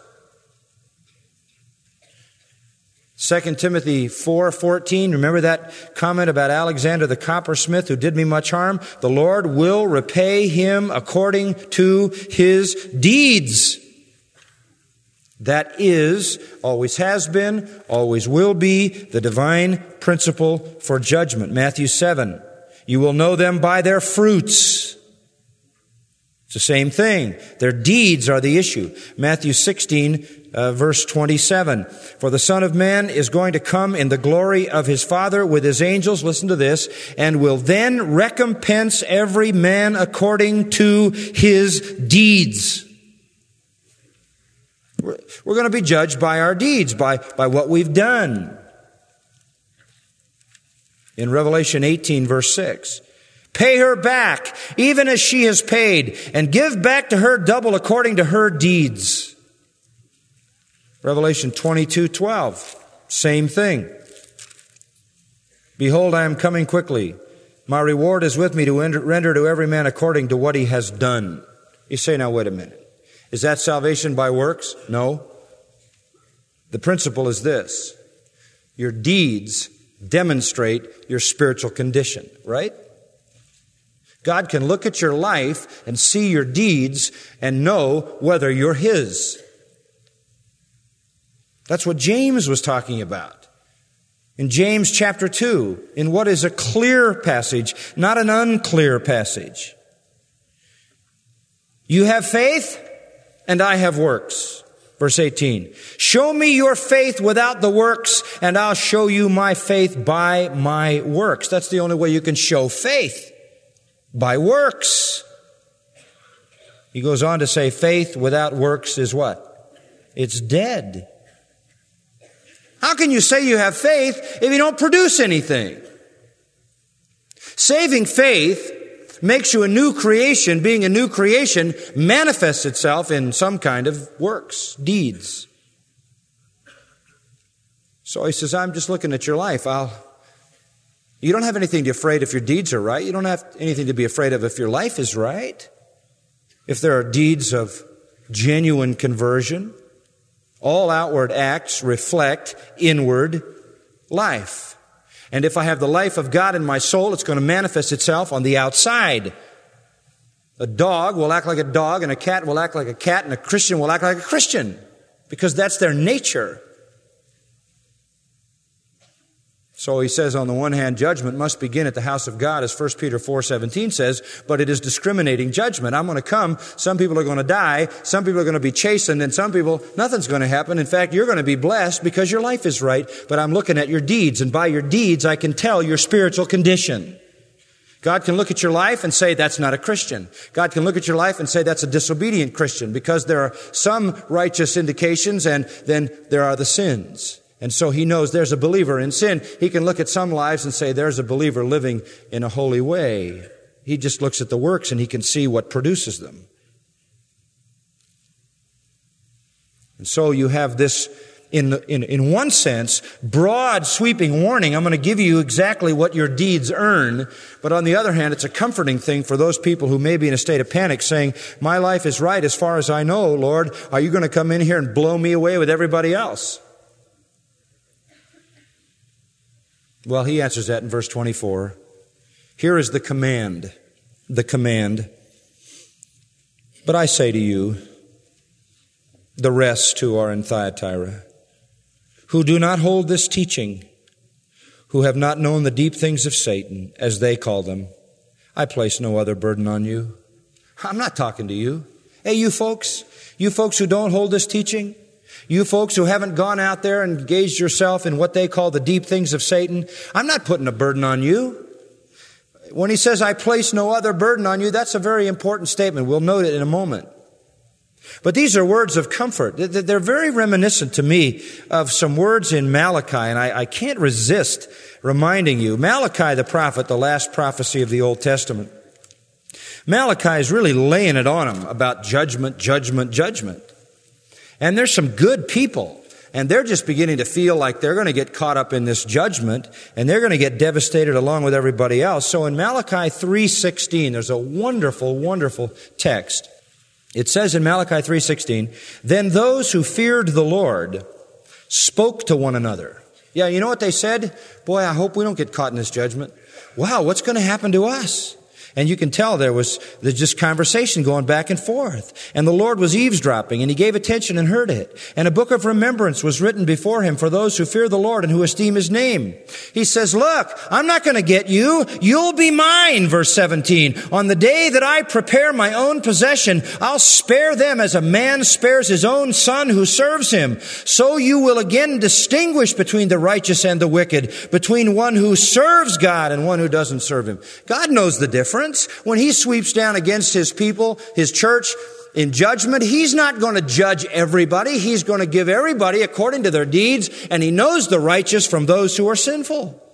Second Timothy four fourteen, remember that comment about Alexander the coppersmith who did me much harm? The Lord will repay him according to his deeds. That is, always has been, always will be, the divine principle for judgment. Matthew seven, you will know them by their fruits. It's the same thing. Their deeds are the issue. Matthew sixteen, uh, verse twenty-seven. For the Son of Man is going to come in the glory of His Father with His angels, listen to this, and will then recompense every man according to his deeds. We're, we're going to be judged by our deeds, by, by what we've done. In Revelation eighteen, verse six. Pay her back, even as she has paid, and give back to her double according to her deeds. Revelation twenty-two, twelve. Same thing. Behold, I am coming quickly. My reward is with me to render to every man according to what he has done. You say, now wait a minute. Is that salvation by works? No. The principle is this. Your deeds demonstrate your spiritual condition, right? God can look at your life and see your deeds and know whether you're His. That's what James was talking about. In James chapter two, in what is a clear passage, not an unclear passage. You have faith, and I have works. Verse eighteen. Show me your faith without the works, and I'll show you my faith by my works. That's the only way you can show faith. By works. He goes on to say, faith without works is what? It's dead. How can you say you have faith if you don't produce anything? Saving faith makes you a new creation. Being a new creation manifests itself in some kind of works, deeds. So he says, I'm just looking at your life. I'll You don't have anything to be afraid if your deeds are right. You don't have anything to be afraid of if your life is right. If there are deeds of genuine conversion, all outward acts reflect inward life. And if I have the life of God in my soul, it's going to manifest itself on the outside. A dog will act like a dog, and a cat will act like a cat, and a Christian will act like a Christian, because that's their nature. So he says, on the one hand, judgment must begin at the house of God, as First Peter four seventeen says, but it is discriminating judgment. I'm going to come, some people are going to die, some people are going to be chastened, and some people, nothing's going to happen. In fact, you're going to be blessed because your life is right, but I'm looking at your deeds, and by your deeds I can tell your spiritual condition. God can look at your life and say, that's not a Christian. God can look at your life and say, that's a disobedient Christian, because there are some righteous indications, and then there are the sins. And so he knows there's a believer in sin. He can look at some lives and say, there's a believer living in a holy way. He just looks at the works and he can see what produces them. And so you have this, in, in, in one sense, broad sweeping warning. I'm going to give you exactly what your deeds earn. But on the other hand, it's a comforting thing for those people who may be in a state of panic saying, my life is right as far as I know, Lord. Are you going to come in here and blow me away with everybody else? Well, he answers that in verse twenty-four. Here is the command, the command. But I say to you, the rest who are in Thyatira, who do not hold this teaching, who have not known the deep things of Satan, as they call them, I place no other burden on you. I'm not talking to you. Hey, you folks, you folks who don't hold this teaching, you folks who haven't gone out there and engaged yourself in what they call the deep things of Satan, I'm not putting a burden on you. When he says, I place no other burden on you, that's a very important statement. We'll note it in a moment. But these are words of comfort. They're very reminiscent to me of some words in Malachi, and I, I can't resist reminding you. Malachi the prophet, the last prophecy of the Old Testament. Malachi is really laying it on them about judgment, judgment, judgment. And there's some good people, and they're just beginning to feel like they're going to get caught up in this judgment, and they're going to get devastated along with everybody else. So in Malachi three sixteen, there's a wonderful, wonderful text. It says in Malachi three sixteen, then those who feared the Lord spoke to one another. Yeah, you know what they said? Boy, I hope we don't get caught in this judgment. Wow, what's going to happen to us? And you can tell there was there's just conversation going back and forth. And the Lord was eavesdropping, and he gave attention and heard it. And a book of remembrance was written before him for those who fear the Lord and who esteem his name. He says, look, I'm not going to get you. You'll be mine, verse seventeen. On the day that I prepare my own possession, I'll spare them as a man spares his own son who serves him. So you will again distinguish between the righteous and the wicked, between one who serves God and one who doesn't serve him. God knows the difference. When he sweeps down against his people, his church, in judgment, he's not going to judge everybody. He's going to give everybody according to their deeds, and he knows the righteous from those who are sinful.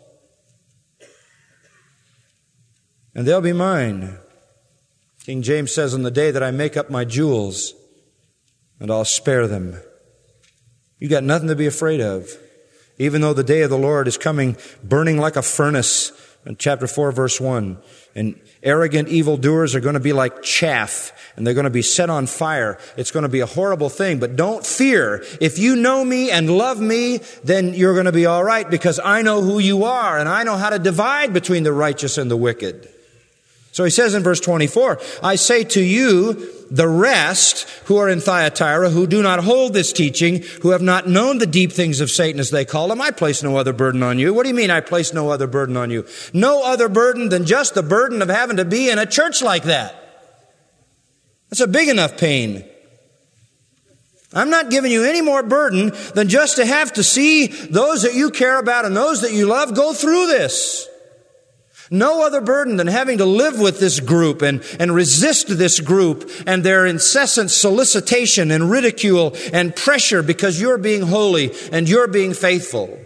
And they'll be mine. King James says, on the day that I make up my jewels, and I'll spare them. You got nothing to be afraid of. Even though the day of the Lord is coming burning like a furnace, in chapter four, verse one, and arrogant evildoers are going to be like chaff, and they're going to be set on fire. It's going to be a horrible thing, but don't fear. If you know me and love me, then you're going to be all right, because I know who you are, and I know how to divide between the righteous and the wicked. So he says in verse twenty-four, I say to you, the rest who are in Thyatira, who do not hold this teaching, who have not known the deep things of Satan, as they call them, I place no other burden on you. What do you mean I place no other burden on you? No other burden than just the burden of having to be in a church like that. That's a big enough pain. I'm not giving you any more burden than just to have to see those that you care about and those that you love go through this. No other burden than having to live with this group and, and resist this group and their incessant solicitation and ridicule and pressure because you're being holy and you're being faithful.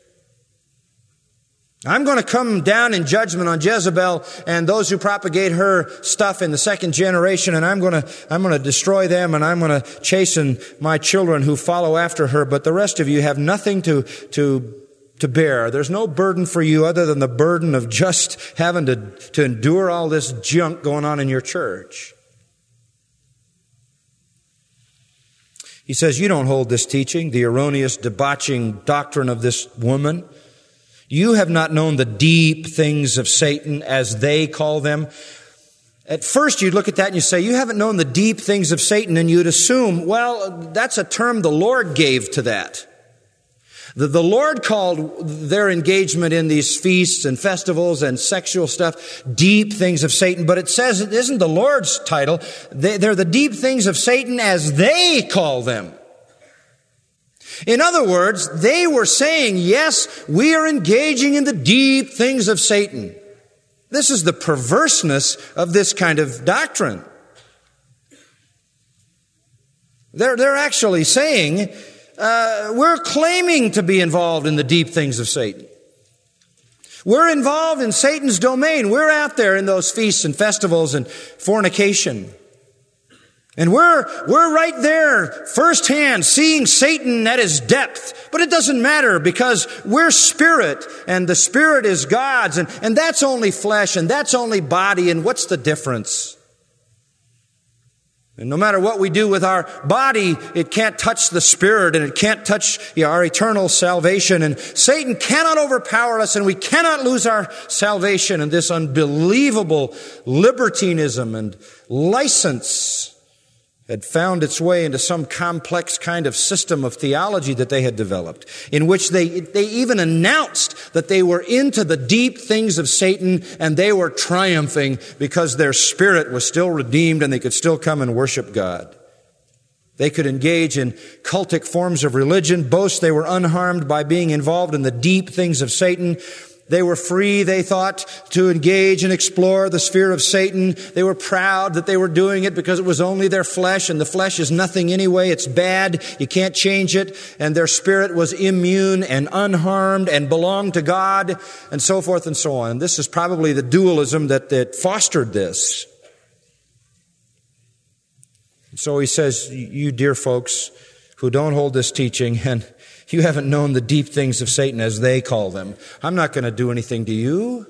I'm going to come down in judgment on Jezebel and those who propagate her stuff in the second generation, and I'm going to, I'm going to destroy them, and I'm going to chasten my children who follow after her. But the rest of you have nothing to, to, to bear. There's no burden for you other than the burden of just having to, to endure all this junk going on in your church. He says, you don't hold this teaching, the erroneous, debauching doctrine of this woman. You have not known the deep things of Satan, as they call them. At first you'd look at that and you say, you haven't known the deep things of Satan, and you'd assume, well, that's a term the Lord gave to that. The, the Lord called their engagement in these feasts and festivals and sexual stuff deep things of Satan, but it says it isn't the Lord's title. They, they're the deep things of Satan as they call them. In other words, they were saying, yes, we are engaging in the deep things of Satan. This is the perverseness of this kind of doctrine. They're, they're actually saying, uh, we're claiming to be involved in the deep things of Satan. We're involved in Satan's domain. We're out there in those feasts and festivals and fornication. And we're, we're right there firsthand seeing Satan at his depth. But it doesn't matter because we're spirit and the spirit is God's, and, and that's only flesh and that's only body, and what's the difference? And no matter what we do with our body, it can't touch the spirit, and it can't touch you know, our eternal salvation. And Satan cannot overpower us, and we cannot lose our salvation in this unbelievable libertinism and license had found its way into some complex kind of system of theology that they had developed, in which they, they even announced that they were into the deep things of Satan, and they were triumphing because their spirit was still redeemed and they could still come and worship God. They could engage in cultic forms of religion, boast they were unharmed by being involved in the deep things of Satan. They were free, they thought, to engage and explore the sphere of Satan. They were proud that they were doing it because it was only their flesh, and the flesh is nothing anyway. It's bad. You can't change it. And their spirit was immune and unharmed and belonged to God, and so forth and so on. And this is probably the dualism that, that fostered this. So he says, you dear folks who don't hold this teaching, and you haven't known the deep things of Satan, as they call them. I'm not going to do anything to you.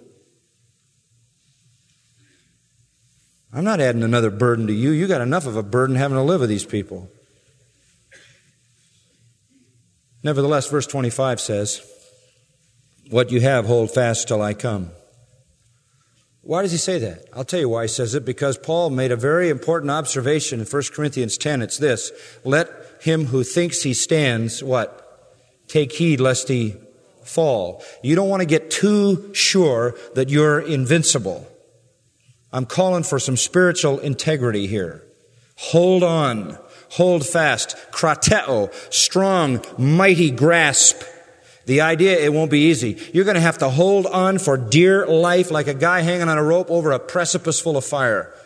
I'm not adding another burden to you. You got enough of a burden having to live with these people. Nevertheless, verse twenty-five says, what you have, hold fast till I come. Why does he say that? I'll tell you why he says it, because Paul made a very important observation in First Corinthians ten. It's this: let him who thinks he stands, what? Take heed lest he fall. You don't want to get too sure that you're invincible. I'm calling for some spiritual integrity here. Hold on. Hold fast. Krateo. Strong, mighty grasp. The idea, it won't be easy. You're going to have to hold on for dear life like a guy hanging on a rope over a precipice full of fire.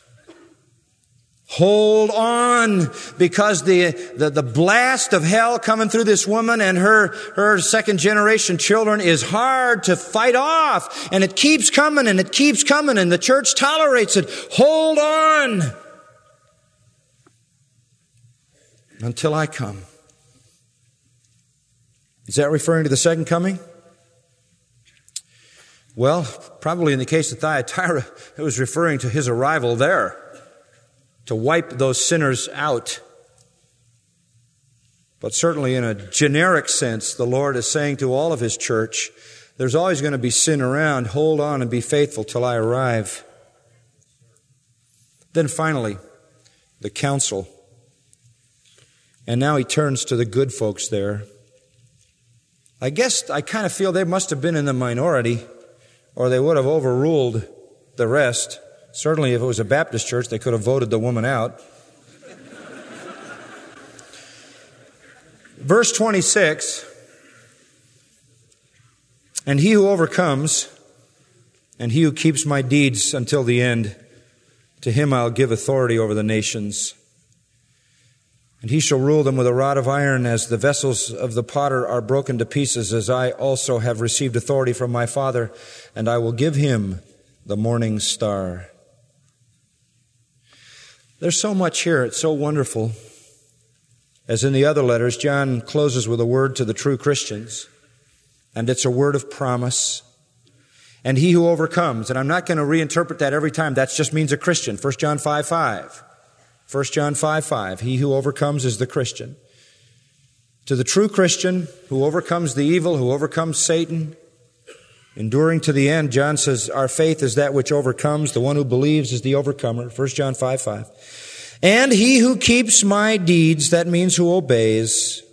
Hold on, because the, the, the blast of hell coming through this woman and her, her second generation children is hard to fight off. And it keeps coming and it keeps coming and the church tolerates it. Hold on until I come. Is that referring to the second coming? Well, probably in the case of Thyatira, it was referring to his arrival there to wipe those sinners out. But certainly in a generic sense, the Lord is saying to all of his church, there's always going to be sin around. Hold on and be faithful till I arrive. Then finally, the council. And now he turns to the good folks there. I guess I kind of feel they must have been in the minority, or they would have overruled the rest. Certainly if it was a Baptist church, they could have voted the woman out. Verse twenty-six, and he who overcomes, and he who keeps my deeds until the end, to him I'll give authority over the nations. And he shall rule them with a rod of iron, as the vessels of the potter are broken to pieces, as I also have received authority from my Father, and I will give him the morning star. There's so much here. It's so wonderful. As in the other letters, John closes with a word to the true Christians, and it's a word of promise. And he who overcomes, and I'm not going to reinterpret that every time. That just means a Christian. First John five five. First John five five, he who overcomes is the Christian. To the true Christian who overcomes the evil, who overcomes Satan, enduring to the end, John says, our faith is that which overcomes. The one who believes is the overcomer. First John five five. And he who keeps my deeds, that means who obeys.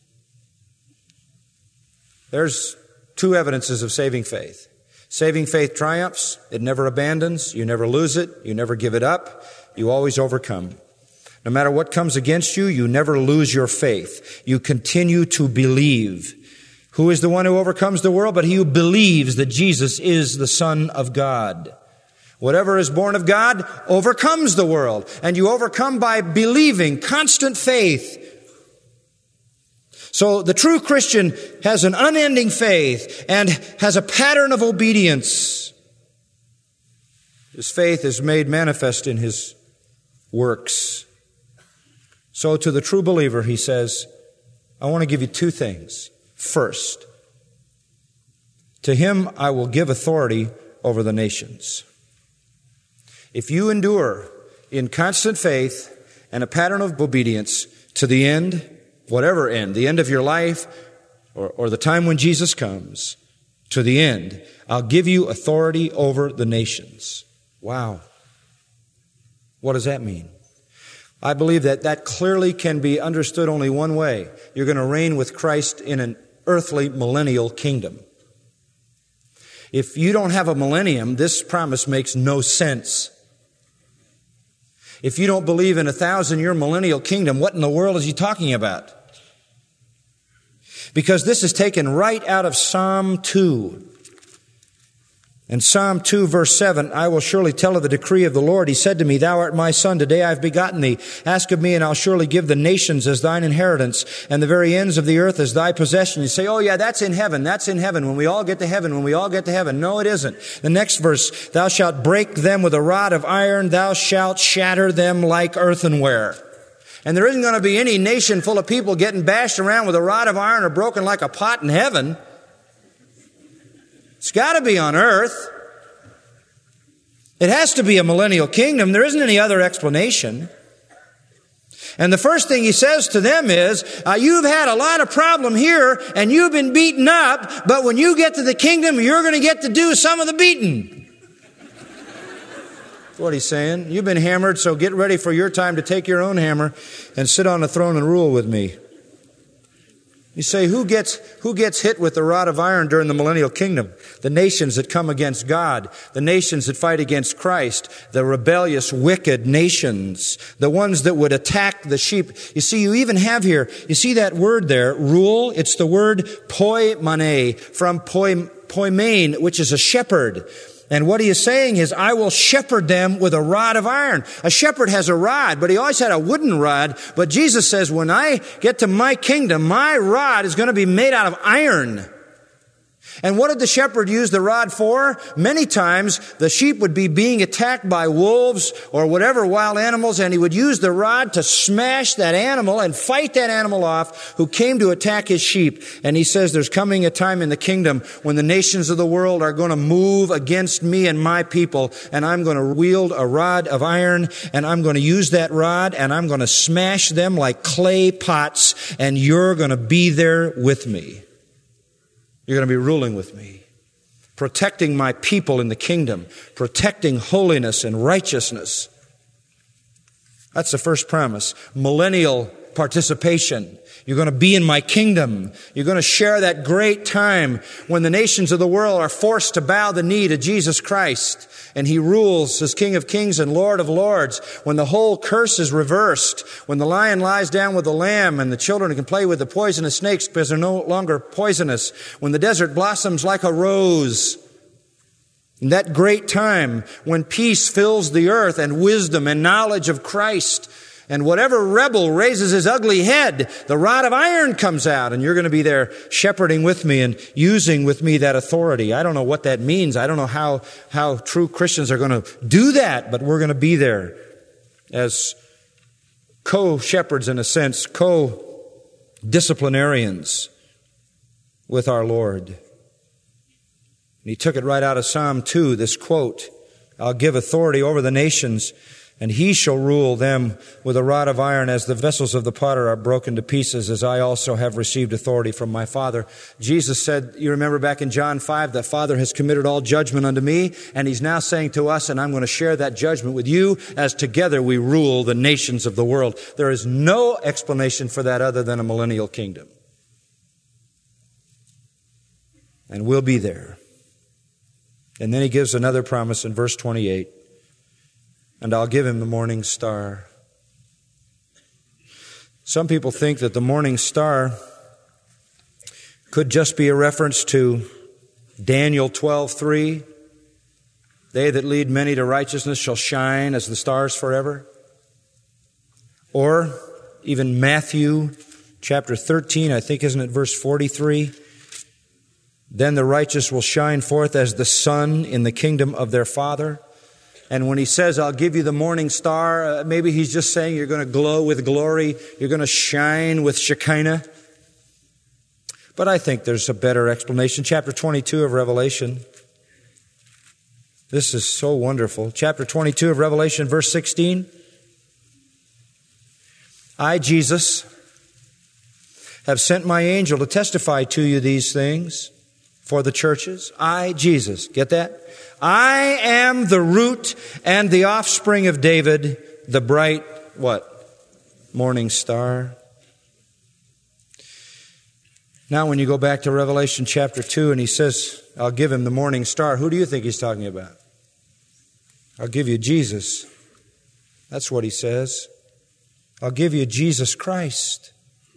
There's two evidences of saving faith. Saving faith triumphs. It never abandons. You never lose it. You never give it up. You always overcome. No matter what comes against you, you never lose your faith. You continue to believe. Who is the one who overcomes the world? But he who believes that Jesus is the Son of God. Whatever is born of God overcomes the world. And you overcome by believing, constant faith. So the true Christian has an unending faith and has a pattern of obedience. His faith is made manifest in his works. So to the true believer, he says, I want to give you two things. First, to him I will give authority over the nations. If you endure in constant faith and a pattern of obedience to the end, whatever end, the end of your life or, or the time when Jesus comes, to the end, I'll give you authority over the nations. Wow. What does that mean? I believe that that clearly can be understood only one way. You're going to reign with Christ in an earthly millennial kingdom. If you don't have a millennium, this promise makes no sense. If you don't believe in a thousand-year millennial kingdom, what in the world is he talking about? Because this is taken right out of Psalm two. In Psalm two, verse seven, I will surely tell of the decree of the Lord. He said to me, thou art my son, today I have begotten thee. Ask of me, and I'll surely give the nations as thine inheritance, and the very ends of the earth as thy possession. You say, oh yeah, that's in heaven, that's in heaven, when we all get to heaven, when we all get to heaven. No, it isn't. The next verse, thou shalt break them with a rod of iron, thou shalt shatter them like earthenware. And there isn't going to be any nation full of people getting bashed around with a rod of iron or broken like a pot in heaven. It's got to be on earth. It has to be a millennial kingdom. There isn't any other explanation. And the first thing he says to them is, uh, you've had a lot of problem here and you've been beaten up, but when you get to the kingdom, you're going to get to do some of the beating. That's what he's saying. You've been hammered, so get ready for your time to take your own hammer and sit on the throne and rule with me. You say, who gets, who gets hit with the rod of iron during the millennial kingdom? The nations that come against God, the nations that fight against Christ, the rebellious, wicked nations, the ones that would attack the sheep. You see, you even have here, you see that word there, rule? It's the word poimane, from poi, poimain, which is a shepherd. And what he is saying is, I will shepherd them with a rod of iron. A shepherd has a rod, but he always had a wooden rod. But Jesus says, when I get to my kingdom, my rod is going to be made out of iron. And what did the shepherd use the rod for? Many times the sheep would be being attacked by wolves or whatever wild animals, and he would use the rod to smash that animal and fight that animal off who came to attack his sheep. And he says there's coming a time in the kingdom when the nations of the world are going to move against me and my people, and I'm going to wield a rod of iron, and I'm going to use that rod, and I'm going to smash them like clay pots, and you're going to be there with me. You're going to be ruling with me, protecting my people in the kingdom, protecting holiness and righteousness. That's the first promise. Millennial participation. You're going to be in my kingdom. You're going to share that great time when the nations of the world are forced to bow the knee to Jesus Christ, and he rules as King of Kings and Lord of Lords. When the whole curse is reversed, when the lion lies down with the lamb and the children can play with the poisonous snakes because they're no longer poisonous. When the desert blossoms like a rose. In that great time when peace fills the earth and wisdom and knowledge of Christ. And whatever rebel raises his ugly head, the rod of iron comes out, and you're going to be there shepherding with me and using with me that authority. I don't know what that means. I don't know how, how true Christians are going to do that, but we're going to be there as co-shepherds in a sense, co-disciplinarians with our Lord. And he took it right out of Psalm two, this quote, I'll give authority over the nations, and he shall rule them with a rod of iron, as the vessels of the potter are broken to pieces, as I also have received authority from my Father. Jesus said, you remember back in John five, the Father has committed all judgment unto me, and he's now saying to us, and I'm going to share that judgment with you, as together we rule the nations of the world. There is no explanation for that other than a millennial kingdom. And we'll be there. And then he gives another promise in verse twenty-eight. And I'll give him the morning star. Some people think that the morning star could just be a reference to Daniel twelve three. They that lead many to righteousness shall shine as the stars forever. Or even Matthew chapter thirteen, I think, isn't it verse forty-three? Then the righteous will shine forth as the sun in the kingdom of their Father. And when he says, I'll give you the morning star, uh, maybe he's just saying you're going to glow with glory. You're going to shine with Shekinah. But I think there's a better explanation. Chapter twenty-two of Revelation. This is so wonderful. Chapter twenty-two of Revelation, verse sixteen. I, Jesus, have sent my angel to testify to you these things for the churches. I, Jesus, get that? I am the root and the offspring of David, the bright, what? Morning star. Now when you go back to Revelation chapter two and he says, I'll give him the morning star, who do you think he's talking about? I'll give you Jesus. That's what he says. I'll give you Jesus Christ.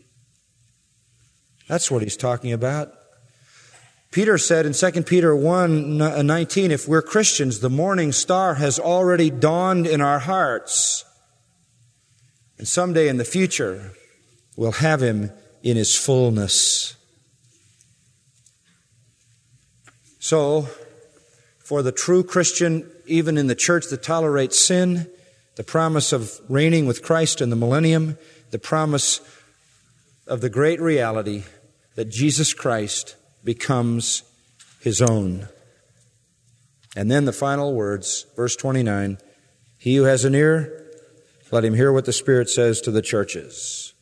That's what he's talking about. Peter said in Second Peter one nineteen, if we're Christians, the morning star has already dawned in our hearts. And someday in the future, we'll have him in his fullness. So, for the true Christian, even in the church that tolerates sin, the promise of reigning with Christ in the millennium, the promise of the great reality that Jesus Christ becomes his own. And then the final words, verse twenty-nine, he who has an ear, let him hear what the Spirit says to the churches.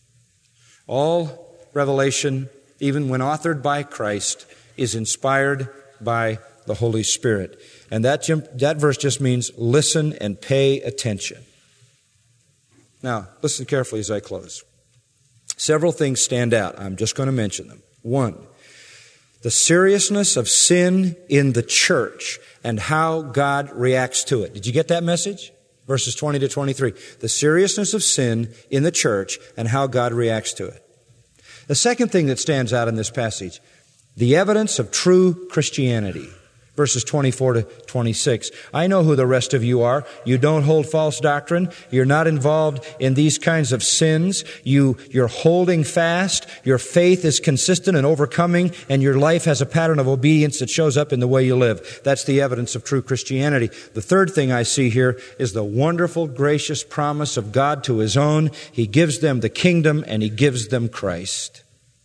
All revelation, even when authored by Christ, is inspired by the Holy Spirit. And that, that verse just means listen and pay attention. Now, listen carefully as I close. Several things stand out. I'm just going to mention them. One, the seriousness of sin in the church and how God reacts to it. Did you get that message? Verses twenty to twenty-three. The seriousness of sin in the church and how God reacts to it. The second thing that stands out in this passage, the evidence of true Christianity. Verses twenty-four to twenty-six. I know who the rest of you are. You don't hold false doctrine. You're not involved in these kinds of sins. You, you're holding fast. Your faith is consistent and overcoming, and your life has a pattern of obedience that shows up in the way you live. That's the evidence of true Christianity. The third thing I see here is the wonderful, gracious promise of God to His own. He gives them the kingdom, and He gives them Christ.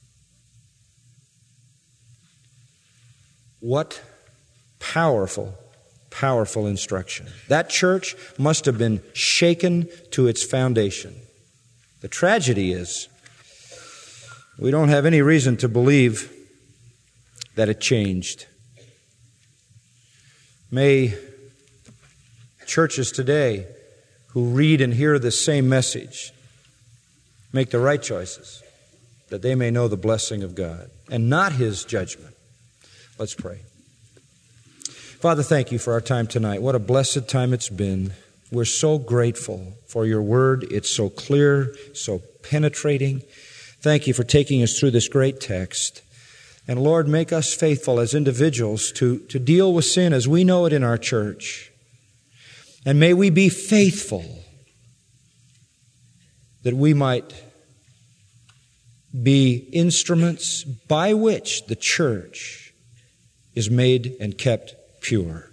What powerful, powerful instruction. That church must have been shaken to its foundation. The tragedy is, we don't have any reason to believe that it changed. May churches today who read and hear this same message make the right choices, that they may know the blessing of God and not His judgment. Let's pray. Father, thank you for our time tonight. What a blessed time it's been. We're so grateful for your word. It's so clear, so penetrating. Thank you for taking us through this great text. And Lord, make us faithful as individuals to, to deal with sin as we know it in our church. And may we be faithful that we might be instruments by which the church is made and kept pure.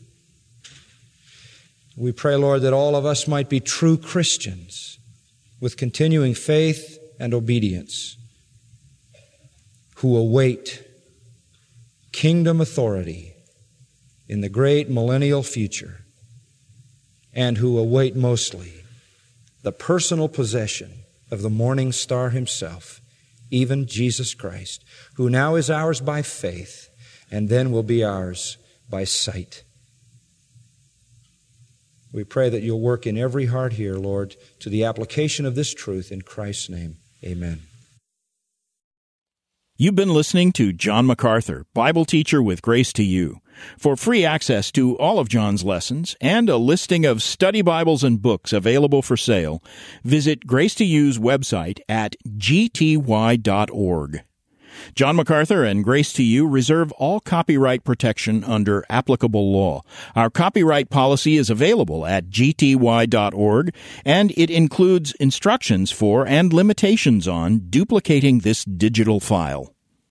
We pray, Lord, that all of us might be true Christians with continuing faith and obedience who await kingdom authority in the great millennial future and who await mostly the personal possession of the morning star Himself, even Jesus Christ, who now is ours by faith and then will be ours by sight. We pray that you'll work in every heart here, Lord, to the application of this truth in Christ's name. Amen. You've been listening to John MacArthur, Bible teacher with Grace to You. For free access to all of John's lessons and a listing of study Bibles and books available for sale, visit Grace to You's website at g t y dot org. John MacArthur and Grace to You reserve all copyright protection under applicable law. Our copyright policy is available at g t y dot org, and it includes instructions for and limitations on duplicating this digital file.